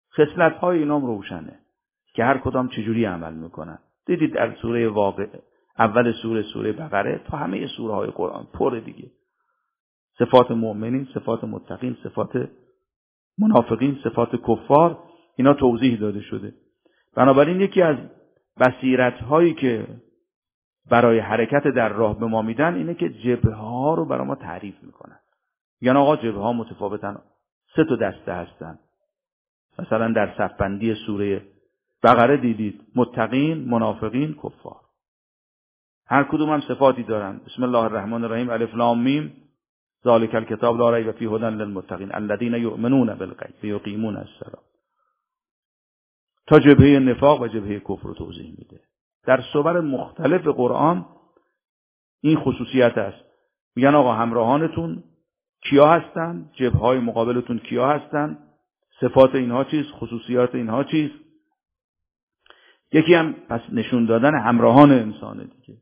خصلت‌های اینام روشنه که هر کدام چجوری عمل میکنن. دیدید در سوره واقعه اول سوره بقره تا همه سوره های قرآن پر دیگه. صفات مؤمنین، صفات متقین، صفات منافقین، صفات کفار، اینا توضیح داده شده. بنابراین یکی از بصیرت هایی که برای حرکت در راه به ما میدن اینه که جبهه ها رو برای ما تعریف میکنن. یعنی آقا جبهه ها متفاوتن، 3 دسته هستن. مثلا در صف بندی سوره بقره دیدید متقین، منافقین، کفار. هر کدوم هم صفاتی دارن. بسم الله الرحمن الرحیم، الف لام میم، ذالک الکتاب لا ریب فیه هدی للمتقین الذین یؤمنون بالغیب ویقیمون الصلاة. تا جبهه نفاق و جبهه کفر رو توضیح میده. در صور مختلف قرآن این خصوصیت است. میگن آقا همراهانتون کیا هستن؟ جبهه‌های مقابلتون کیا هستن؟ صفات اینها چیست؟ خصوصیات اینها چیست؟ یکی هم پس نشون دادن همراهان انسانه دیگه.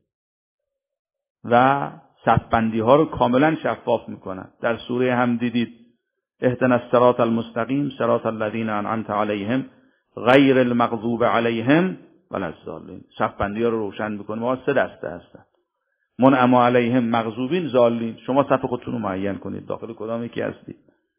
و صف‌بندی ها رو کاملا شفاف میکنن. در سوره هم دیدید اهدنا الصراط المستقیم صراط الذین انعمت علیهم غیر المغضوب علیهم ولا الضالین. صف‌بندی ها رو روشن میکنه. ما 3 دسته هستن. منعم علیهم، مغضوبین، ضالین. شما صف خودتون رو معین کنید داخل کدام یکی هستید.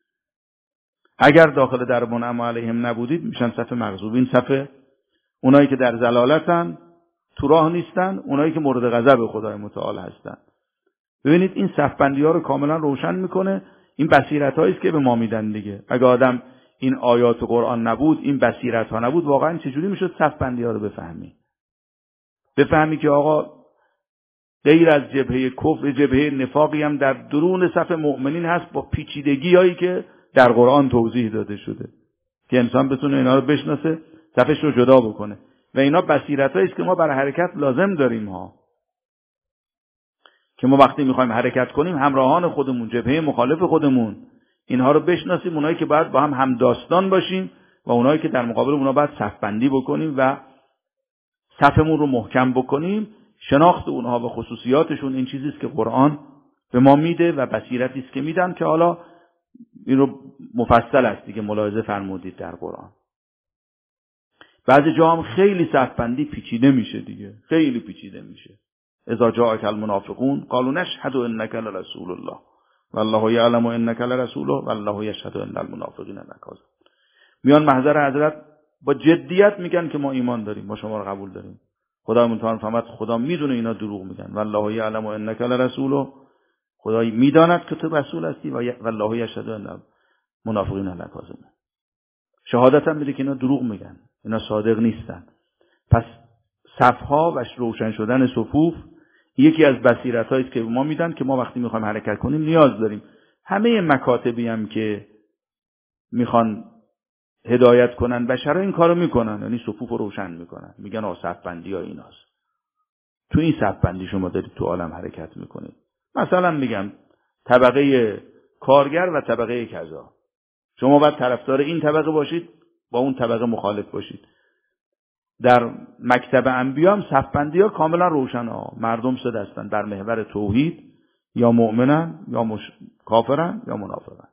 اگر داخل در منعم علیهم نبودید میشن صف مغضوبین، صف اونایی که در ضلالتن، تو راه نیستن، اونایی که مورد غضب خدای متعال هستن. ببینید این صف‌بندی ها رو کاملا روشن میکنه. این بصیرت هایی است که به ما میدن دیگه. اگه آدم این آیات قرآن نبود، این بصیرت ها نبود، واقعا چجوری میشد صف‌بندی ها رو بفهمی که آقا غیر از جبهه کفر، جبهه نفاقی هم در درون صف مؤمنین هست با پیچیدگی هایی که در قرآن توضیح داده شده که انسان بتونه اینا رو بشناسه، صفش رو جدا بکنه. و اینا بصیرتایی است که ما برای حرکت لازم داریم ها. که ما وقتی میخوایم حرکت کنیم همراهان خودمون، جبهه مخالف خودمون، اینها رو بشناسیم، اونایی که باید با هم همداستان باشیم و اونایی که در مقابل اونها باید صف بندی بکنیم و صفمون رو محکم بکنیم. شناخت اونها و خصوصیاتشون این چیزی است که قرآن به ما میده و بصیرتی است که میدن که حالا این رو مفصل است دیگه ملاحظه فرمودید در قرآن. بعضی جا هم خیلی صف بندی پیچیده میشه دیگه، خیلی پیچیده میشه. اذا جاءک المنافقون قالوا نشهد انک لرسول الله والله یعلم انک لرسوله والله یشهد ان المنافقین لکاذبون. میان محضر حضرت با جدیت میگن که ما ایمان داریم، ما شما رو قبول داریم. خدا متعال فرمود خدا میدونه اینا دروغ میگن. والله یعلم انک لرسوله، خدا میداند که تو رسول هستی و والله یشهد ان المنافقین لکاذبون. شهادت هم میده که اینا دروغ میگن، اینا صادق نیستن. پس صفها و روشن شدن صفوف یکی از بصیرتایی است که ما میدن که ما وقتی میخوایم حرکت کنیم نیاز داریم. همه مکاتبی هم که میخوان هدایت کنن بشر این کارو میکنن، یعنی صفوف رو روشن میکنن، میگن آ صف بندی ها ایناست. تو این صف بندی شما دارید تو عالم حرکت میکنید. مثلا میگم طبقه کارگر و طبقه کذا، شما باید طرفدار این طبقه باشید، با اون طبقه مخالف باشید. در مکتب انبیا هم صف بندی ها کاملا روشن ها. مردم 3 دستن، در محور توحید، یا مؤمنن یا کافرن یا منافقن.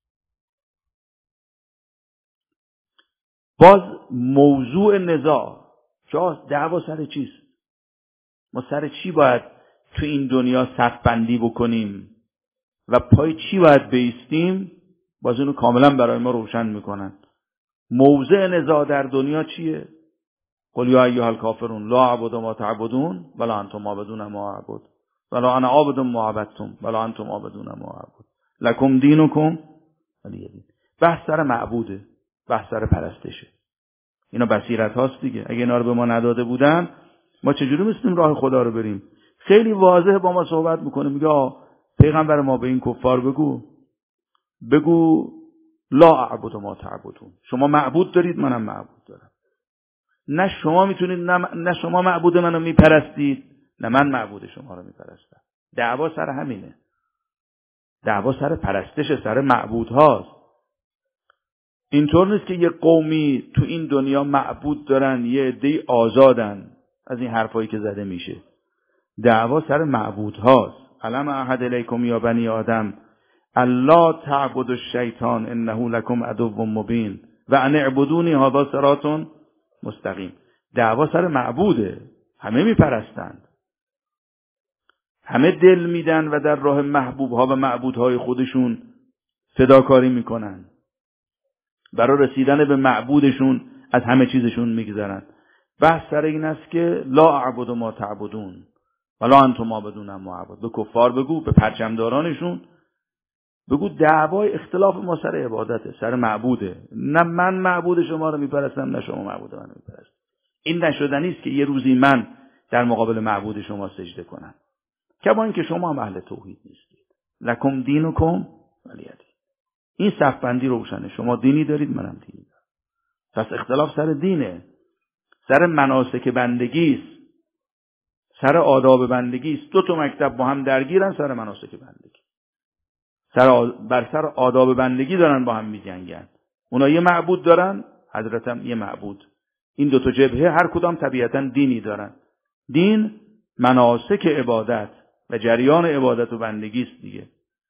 باز موضوع نزاع دعوا سر چیست؟ ما سر چی باید تو این دنیا صف بندی بکنیم و پای چی باید بایستیم؟ باز اینو کاملا برای ما روشن میکنن. موضع نزاع در دنیا چیه؟ قل یا ایها الکافرون لا اعبد ما تعبدون ولا انتم عابدون ما اعبد ولا انا عابد ما عبدتم ولا انتم عابدون ما اعبد لکم دینکم ولی دین. بحث سر معبوده، بحث سر پرستشه. اینا بصیرت هاست دیگه. اگه اینا رو به ما نداده بودن ما چجوری می‌تونیم راه خدا رو بریم؟ خیلی واضح با ما صحبت میکنه، میگه پیغمبر ما به این کفار بگو لا اعبد ما تعبدون. شما معبود دارید، منم معبود دارم. نه شما میتونید نه شما معبود منو میپرستید نه من معبود شما رو میپرستم. دعوا سر همینه. دعوا سر پرستش، سر معبود هاست. اینطور نیست که یه قومی تو این دنیا معبود دارن، یه عده‌ای آزادن از این حرفایی که زده میشه. دعوا سر معبود هاست. علم احد الیکم یا بنی آدم الا تعبدوا الشیطان انه لکم عدو مبین و ان اعبدونی هذا صراط مستقیم. دعوا سر معبوده، همه میپرستند. همه دل میدن و در راه محبوبها و معبودهای خودشون فداکاری میکنن. برای رسیدن به معبودشون از همه چیزشون میگذرن. بحث سر این است که لا اعبد ما تعبدون ولا انتم عابدون ما اعبد. به کفار بگو، به پرچمدارانشون بگو دعوای اختلاف ما سر عبادته، سر معبوده. نه من معبود شما رو میپرستم نه شما معبود من رو میپرستم. این نشدنی است که یه روزی من در مقابل معبود شما سجده کنم. کما اینکه شما هم اهل توحید نیستید. لکم دینکم ولی دین. این صف بندی روشنه. شما دینی دارید، منم دینی دارم. پس اختلاف سر دینه، سر مناسک بندگی است، سر آداب بندگی است. دو تا مکتب با هم درگیرن سر مناسک بندگی. بر سر آداب بندگی دارن با هم میجنگن. اونا یه معبود دارن، حضرت هم یه معبود. این دو تا جبهه هر کدام طبیعتا دینی دارن. دین مناسک عبادت و جریان عبادت و بندگی است دیگه.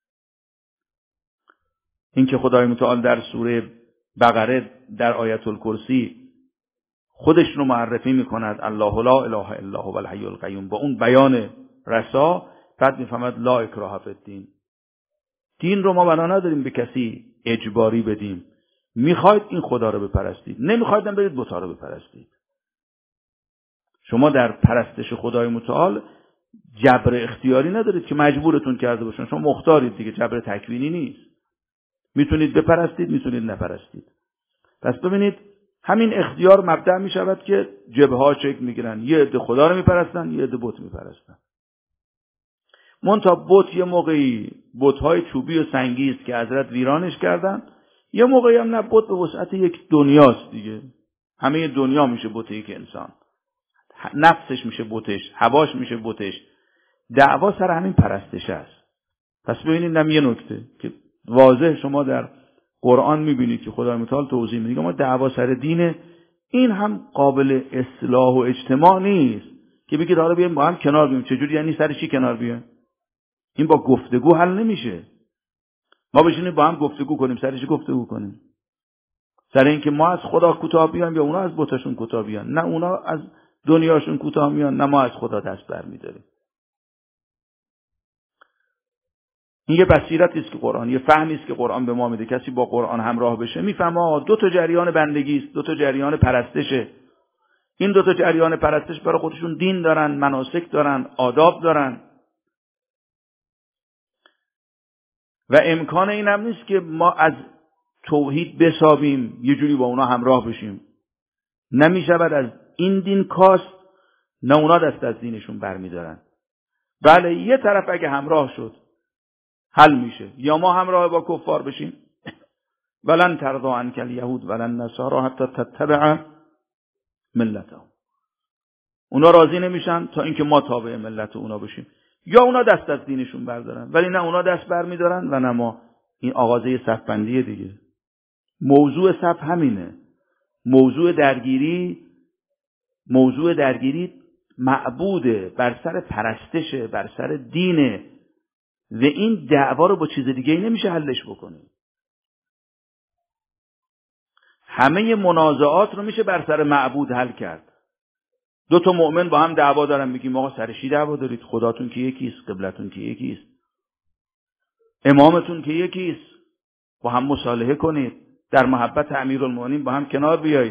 این که خدای متعال در سوره بقره در آیت الکرسی خودش رو معرفی میکند، الله لا اله الا هو الحی القیوم، با اون بیان رسا بعد میفهمد لا اکراه فی الدین. دین رو ما بنا نداریم به کسی اجباری بدیم. میخواید این خدا رو بپرستید، نمیخواید هم برید بت‌ها رو بپرستید. شما در پرستش خدای متعال جبر اختیاری ندارید که مجبورتون کرده باشن. شما مختارید دیگه، جبر تکوینی نیست. میتونید بپرستید، میتونید نپرستید. پس ببینید همین اختیار مبدأ میشود که جبهه‌ها شکل میگیرن. یه عده خدا رو میپرستن، یه عده بت میپرستن. منتها بت یه موقعی بت‌های چوبی و سنگی است که حضرت ویرانش کردن، یه موقعی هم نه، بت به وسعت یک دنیاست دیگه. همه دنیا میشه بت یک انسان. نفسش میشه بتش، هواش میشه بتش. دعوا سر همین پرستش است. پس ببینید هم یه نکته که واضح شما در قرآن میبینید که خدای متعال توضیح میده ما دعوا سر دینه. این هم قابل اصلاح و اجتماع نیست که بگید حالا بیایم با هم کنار بیایم. چجوری یعنی سر چی کنار بیایم؟ این با گفتگو حل نمیشه. ما بشینیم با هم گفتگو کنیم، سر چی گفتگو کنیم؟ سر اینکه ما از خدا کوتاه بیایم یا اونا از بتاشون کوتاه بیان؟ نه اونا از دنیاشون کوتاه میان، نه ما از خدا دست برمی‌داریم. این یه بصیرتی است که قرآن، یه فهمی است که قرآن به ما میده. کسی با قرآن همراه بشه میفهمه دو تا جریان بندگی است، دو تا جریان پرستشه. این دو تا جریان پرستش برای خودشون دین دارن، مناسک دارن، آداب دارن. و امکان این هم نیست که ما از توحید بسابیم یه جوری با اونا همراه بشیم. نمیشود از این دین کاست، نه اونا دست از دینشون برمیدارن. بله یه طرف اگه همراه شد حل میشه. یا ما همراه با کفار بشیم، ولن ترضی عنک الیهود ولن نصارا حتی تتبع ملتهم. اونا راضی نمیشن تا اینکه ما تابع ملت اونا بشیم. یا اونا دست از دینشون بردارن، ولی نه اونا دست برمیدارن و نه ما. این آغازه صف بندیه دیگه. موضوع صف همینه. موضوع درگیری معبوده، بر سر پرستشه، بر سر دینه. و این دعوا رو با چیز دیگه نمیشه حلش بکنی. همه منازعات رو میشه بر سر معبود حل کرد. دو تا مؤمن با هم دعوا دارن، میگیم آقا سر چی دعوا دارید؟ خداتون که یکیست، قبلتون که یکیست، امامتون که یکیست. با هم مصالحه کنید، در محبت امیرالمومنین با هم کنار بیایید.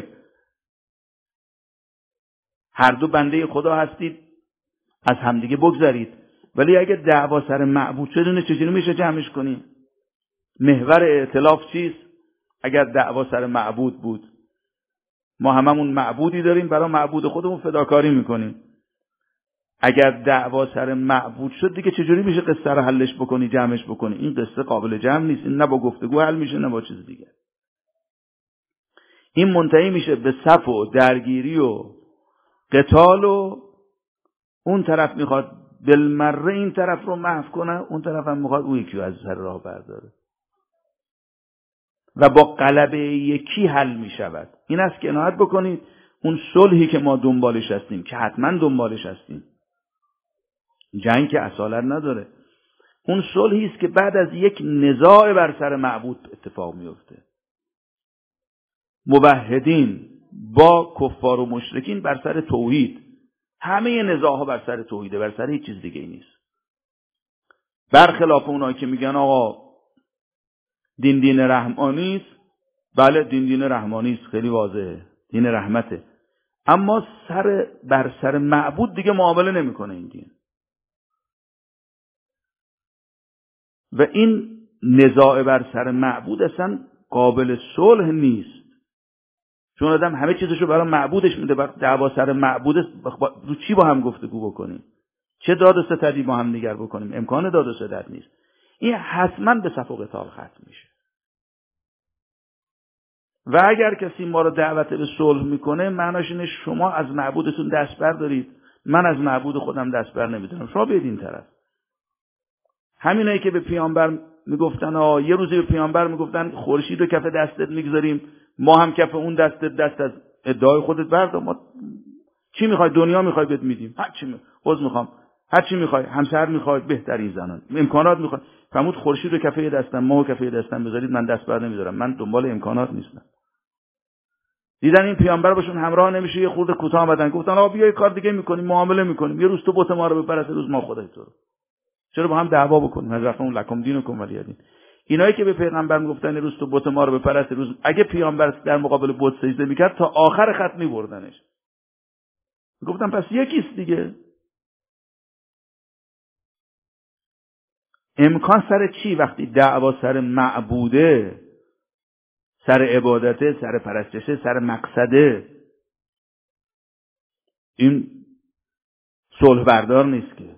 هر دو بنده خدا هستید، از همدیگه بگذرید. ولی اگه دعوا سر معبود شده چجوری میشه جمعش کنیم؟ محور ائتلاف چیست؟ اگر دعوا سر معبود بود، ما هممون معبودی داریم، برای معبود خودمون فداکاری میکنیم. اگر دعوا سر معبود شد دیگه چجوری میشه قصه رو حلش بکنی، جمعش بکنی؟ این قصه قابل جمع نیست. این نه با گفتگو حل میشه نه با چیز دیگه. این منتهی میشه به صف و درگیری و قتال و اون طرف میخواد بالمره این طرف رو محو کنه، اون طرف هم میخواد اون یکی رو از سر راه برداره و با غلبه یکی حل میشود. این است که عنایت بکنید اون صلحی که ما دنبالش هستیم، که حتما دنبالش هستیم، جنگ که اصالت نداره، اون صلحی است که بعد از یک نزاع بر سر معبود اتفاق میفته. موحدین با کفار و مشرکین بر سر توحید. همه نزاعها بر سر توحیده، بر سر هیچ چیز دیگه نیست. برخلاف اونایی که میگن آقا دین رحمانی است. بله دین رحمانی است، خیلی واضحه، دین رحمته، اما بر سر معبود دیگه معامله نمیکنه این دین. و این نزاع بر سر معبود اصلا قابل صلح نیست، چون آدم همه چیزشو برای معبودش میده. دعوا سر معبود رو چی با هم گفتگو بکنیم؟ چه داد و ستدی با هم دیگر بکنیم؟ امکان داد و ستد نیست. این حتما به صف و قتال ختم میشه. و اگر کسی ما رو دعوت به صلح میکنه، معناش اینه شما از معبودتون دست بردارید، من از معبود خودم دست بر نمیدارم، شما بیاید این طرف. همینایی که به پیامبر میگفتن یه روزی به پیامبر میگفتن خورشید رو کف دستت میگذاریم، ما هم کف اون دست از ادعای خودت بردار، ما چی میخوای؟ دنیا میخوای بهت میدیم، هر چی میخوام، هر چی میخوای، همسر میخوای، بهترین زنان، امکانات میخوای. فرمود خورشید رو کفه دستم، ماهو کفه دستم بذارید، من دست بر نمیدارم، من دنبال امکانات نیستم. دیدن این پیامبر باشون همراه نمیشه، یه خورده کوتاه آمدن، گفتن آقا بیا کار دیگه میکنیم، معامله میکنیم، یه روز تو بت ما رو بپرست، روز ما خدای تو رو. چرا با هم دعوا بکنیم؟ حضرتمون لکم دینکم ولی دین. اینایی که به پیغمبر میگفتن روز تو بت ما رو بپرست، روز اگه پیامبر در مقابل بت سجده میکرد تا آخر خط میبردنش. گفتم پس یکیست دیگه. امکان سر چی؟ وقتی دعوا سر معبوده، سر عبادته، سر پرستشه، سر مقصده، این صلح بردار نیست که.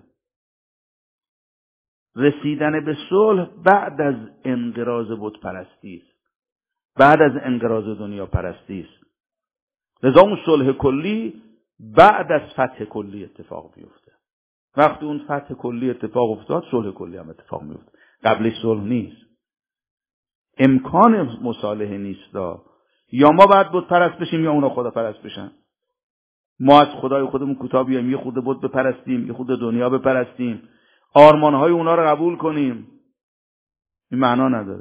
رسیدن به صلح بعد از انقراض بت پرستی است، بعد از انقراض دنیا پرستی است. لذا اون صلح کلی بعد از فتح کلی اتفاق بیفته. وقتی اون فتح کلی اتفاق افتاد، صلح کلی هم اتفاق میفته. قبلش صلح نیست، امکان مصالحه نیست. یا ما باید بت پرست بشیم یا اونا خدا پرست بشن. ما از خدای خودمون کوتاه بیایم، یه خورده بت بپرستیم، یه خورده دنیا بپرستیم، آرمانهای اونا رو قبول کنیم، این معنا نداره.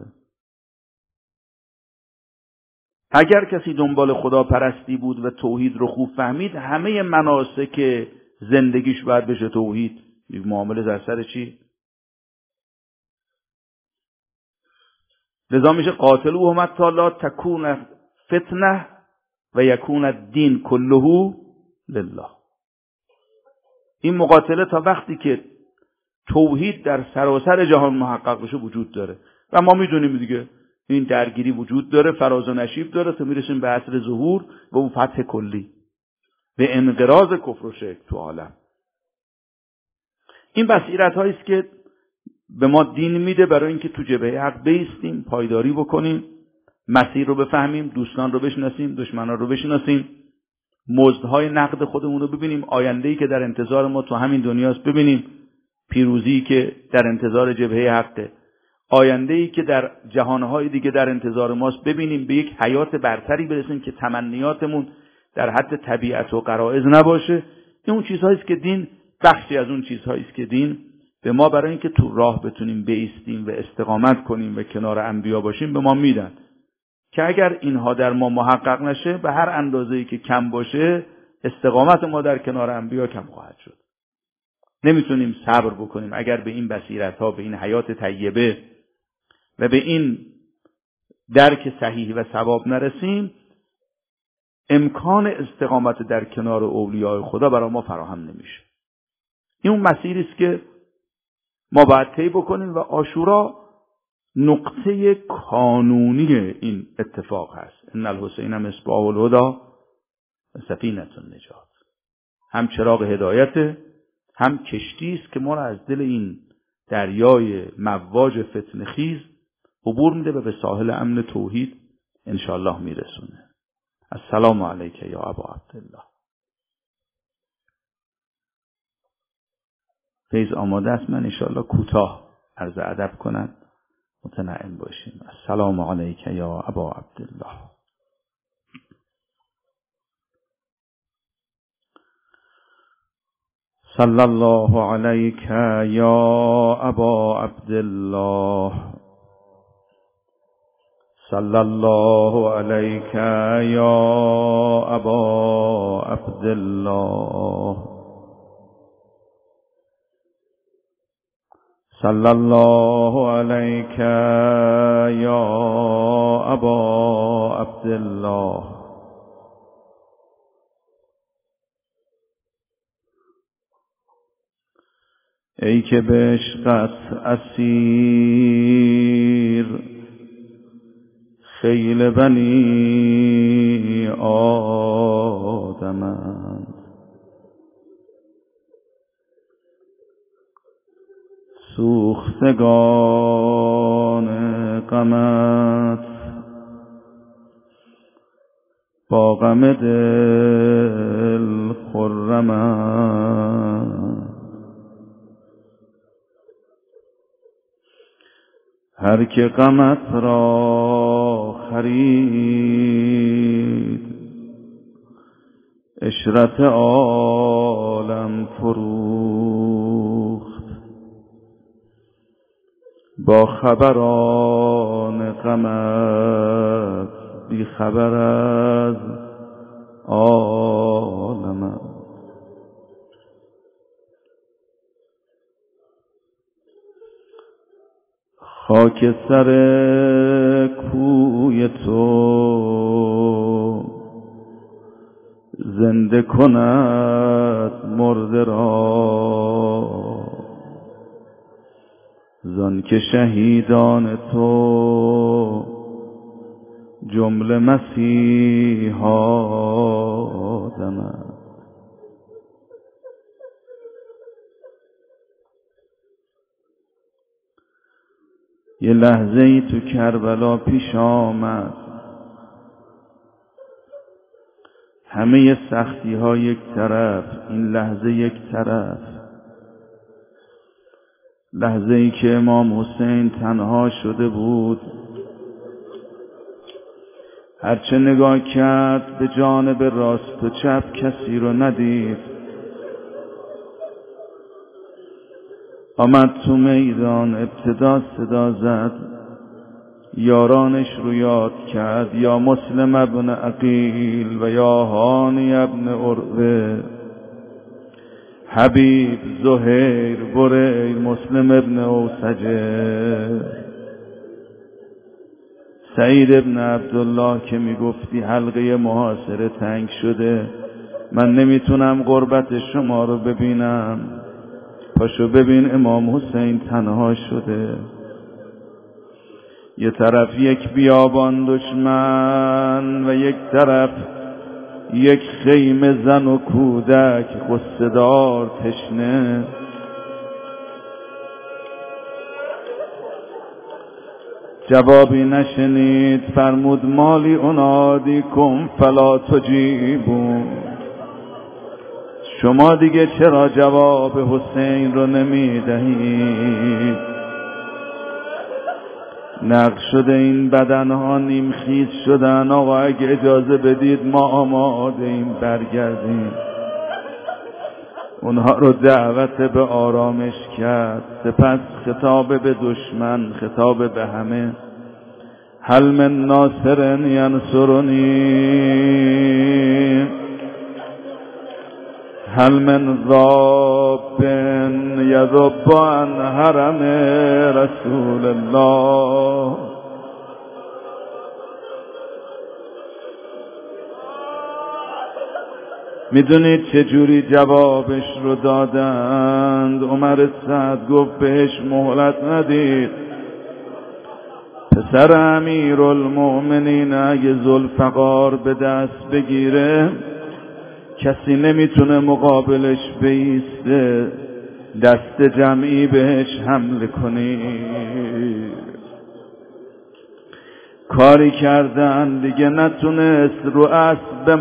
اگر کسی دنبال خدا پرستی بود و توحید رو خوب فهمید، همه مناسک زندگیش باید بشه توحید. معامله در سر چی؟ لذا میشه قاتلوهم حتی لا تکون فتنه و یکون الدین کله لله. این مقاتله تا وقتی که توحید در سراسر جهان محقق بشه وجود داره. و ما میدونیم دیگه این درگیری وجود داره، فراز و نشیب داره تا میرسیم به عصر ظهور و اون فتح کلی، به انقراض کفر و شرک تو عالم. این بصیرت هایی است که به ما دین میده برای اینکه تو جبهه حق بایستیم، پایداری بکنیم، مسیر رو بفهمیم، دوستان رو بشناسیم، دشمنان رو بشناسیم، مزدهای نقد خودمون رو ببینیم، آینده‌ای که در انتظار ما تو همین دنیاست ببینیم، پیروزی که در انتظار جبهه حقه، آینده‌ای که در جهانهای دیگه در انتظار ماست ببینیم، به یک حیات برتری برسیم که تمنیاتمون در حد طبیعت و غرایز نباشه. این اون چیزهایی است که دین، بخشی از اون چیزهایی است که دین به ما برای اینکه تو راه بتونیم بایستیم و استقامت کنیم و کنار انبیا باشیم به ما میدن، که اگر اینها در ما محقق نشه، به هر اندازه‌ای که کم باشه، استقامت ما در کنار انبیا کم خواهد شد. نمیتونیم صبر بکنیم اگر به این بصیرت‌ها، به این حیات طیبه و به این درک صحیح و صواب نرسیم، امکان استقامت در کنار اولیاء خدا برای ما فراهم نمیشه. این اون مسیری است که ما باید طی بکنیم و عاشورا نقطه کانونی این اتفاق هست. ان الحسین مصباح الهدی سفینة النجات. هم چراغ هدایت، هم کشتی است که ما را از دل این دریای مواج فتنه خیز عبور میده و به ساحل امن توحید انشاءالله میرسونه. السلام علیک یا ابا عبدالله. فیض آماده است، من انشاءالله کوتاه عرض ادب کنم، متنعم باشیم. السلام علیک یا ابا عبدالله. صلی الله علیک یا ابا عبدالله. صلی الله علیک یا ابا عبدالله. صلی الله علیک یا ابا عبدالله. ای که به عشقت اسیر خیل بنی آدمند، سوختگان غمت با غم دل خرمند. هر که غمت را خرید عشرت عالم فروخت، با خبران غمت بی خبر از عالم. خاک سر کوی تو زنده کند مرده را، زان که شهیدان تو جمله مسیحا آدمند. یه لحظه ای تو کربلا پیش آمد، همه سختی ها یک طرف، این لحظه یک طرف. لحظه ای که امام حسین تنها شده بود، هرچه نگاه کرد به جانب راست و چپ کسی رو ندید. آمد تو میدان، ابتدا صدا زد، یارانش رو یاد کرد، یا مسلم ابن عقیل و یا هانی ابن عروه، حبیب، زهیر، بریر، مسلم ابن اوسجه، سعید ابن عبدالله که میگفتی حلقه محاصره تنگ شده، من نمیتونم غربت شما رو ببینم، پاشو ببین امام حسین تنها شده. یه طرف یک بیابان دشمن و یک طرف یک خیمه زن و کودک غصه‌دار تشنه. جوابی نشنید، فرمود مالی انادیکم فلا تجیبون. شما دیگه چرا جواب حسین رو نمیدهید؟ نقش شده این بدنها نیم خیز شدن. آقا اگه اجازه بدید ما آماده ایم برگردیم. اونها رو دعوت به آرامش کرد. سپس خطاب به دشمن، خطاب به همه، هل من ناصر ینصرنی، هل من ذاب یذب عن حرم رسول الله. میدونید چه جوری جوابش رو دادند؟ عمر سعد گفت بهش مهلت ندید. پسر امیرالمؤمنین اگه ذوالفقار به دست بگیره کسی نمیتونه مقابلش بایسته، دست جمعی بهش حمله کنی. کاری کردن دیگه نتونست رو اسب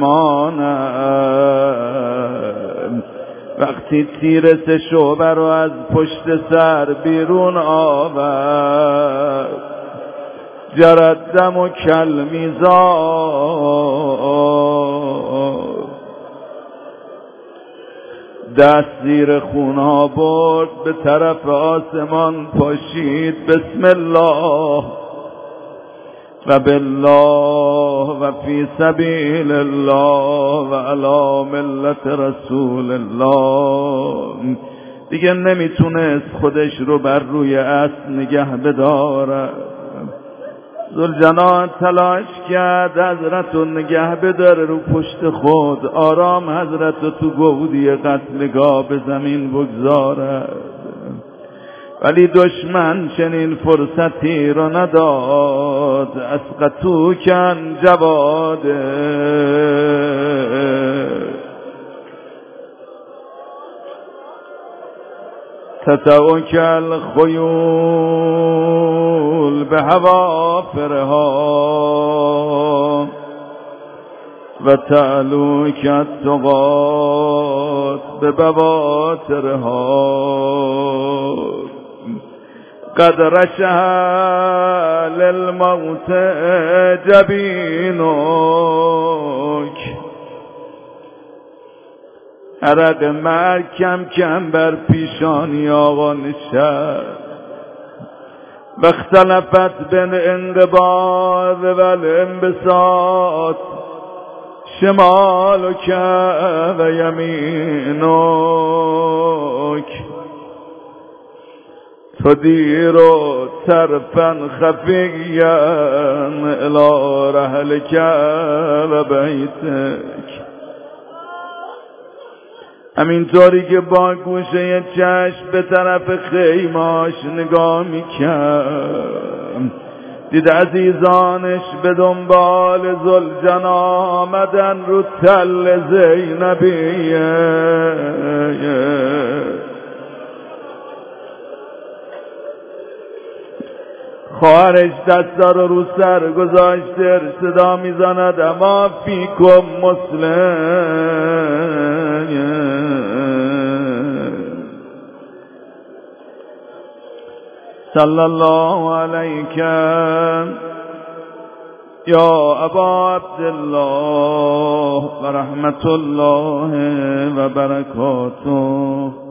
بمانه. وقتی تیر سه شعبه رو از پشت سر بیرون آورد، جرد دم و کلمیزاد، دست زیر خونها برد، به طرف آسمان پاشید. بسم الله و بالله و فی سبیل الله و علی ملت رسول الله. دیگه نمیتونست خودش رو بر روی اسب نگه بداره. ذوالجلال تلاش کرد حضرت رو نگه بداره رو پشت خود، آرام حضرت رو تو گودی قتلگاه به زمین بگذاره، ولی دشمن چنین فرصتی رو نداد. اسقطو کن جواده تتوکل خیول به حوافرها و تعلو کالتقات به بواترها. قد رشح للموت جبینک، عرق مرگ کم کم بر پیشانی آقا نشست. و اختلفت بین انقباض و الانبساط شمالک و یمینک، تدیر طرفا خفیا الی رحلک و بیتک. همینطوری که با گوشه چشم به طرف خیماش نگاه میکرد، دید عزیزانش به دنبال ذوالجلال آمدن رو تل زینبیه. خواهرش دستا رو سر گذاشته صدا میزند اما فیکم مسلم. صلی الله علیک یا ابا عبدالله و رحمت الله و برکاته.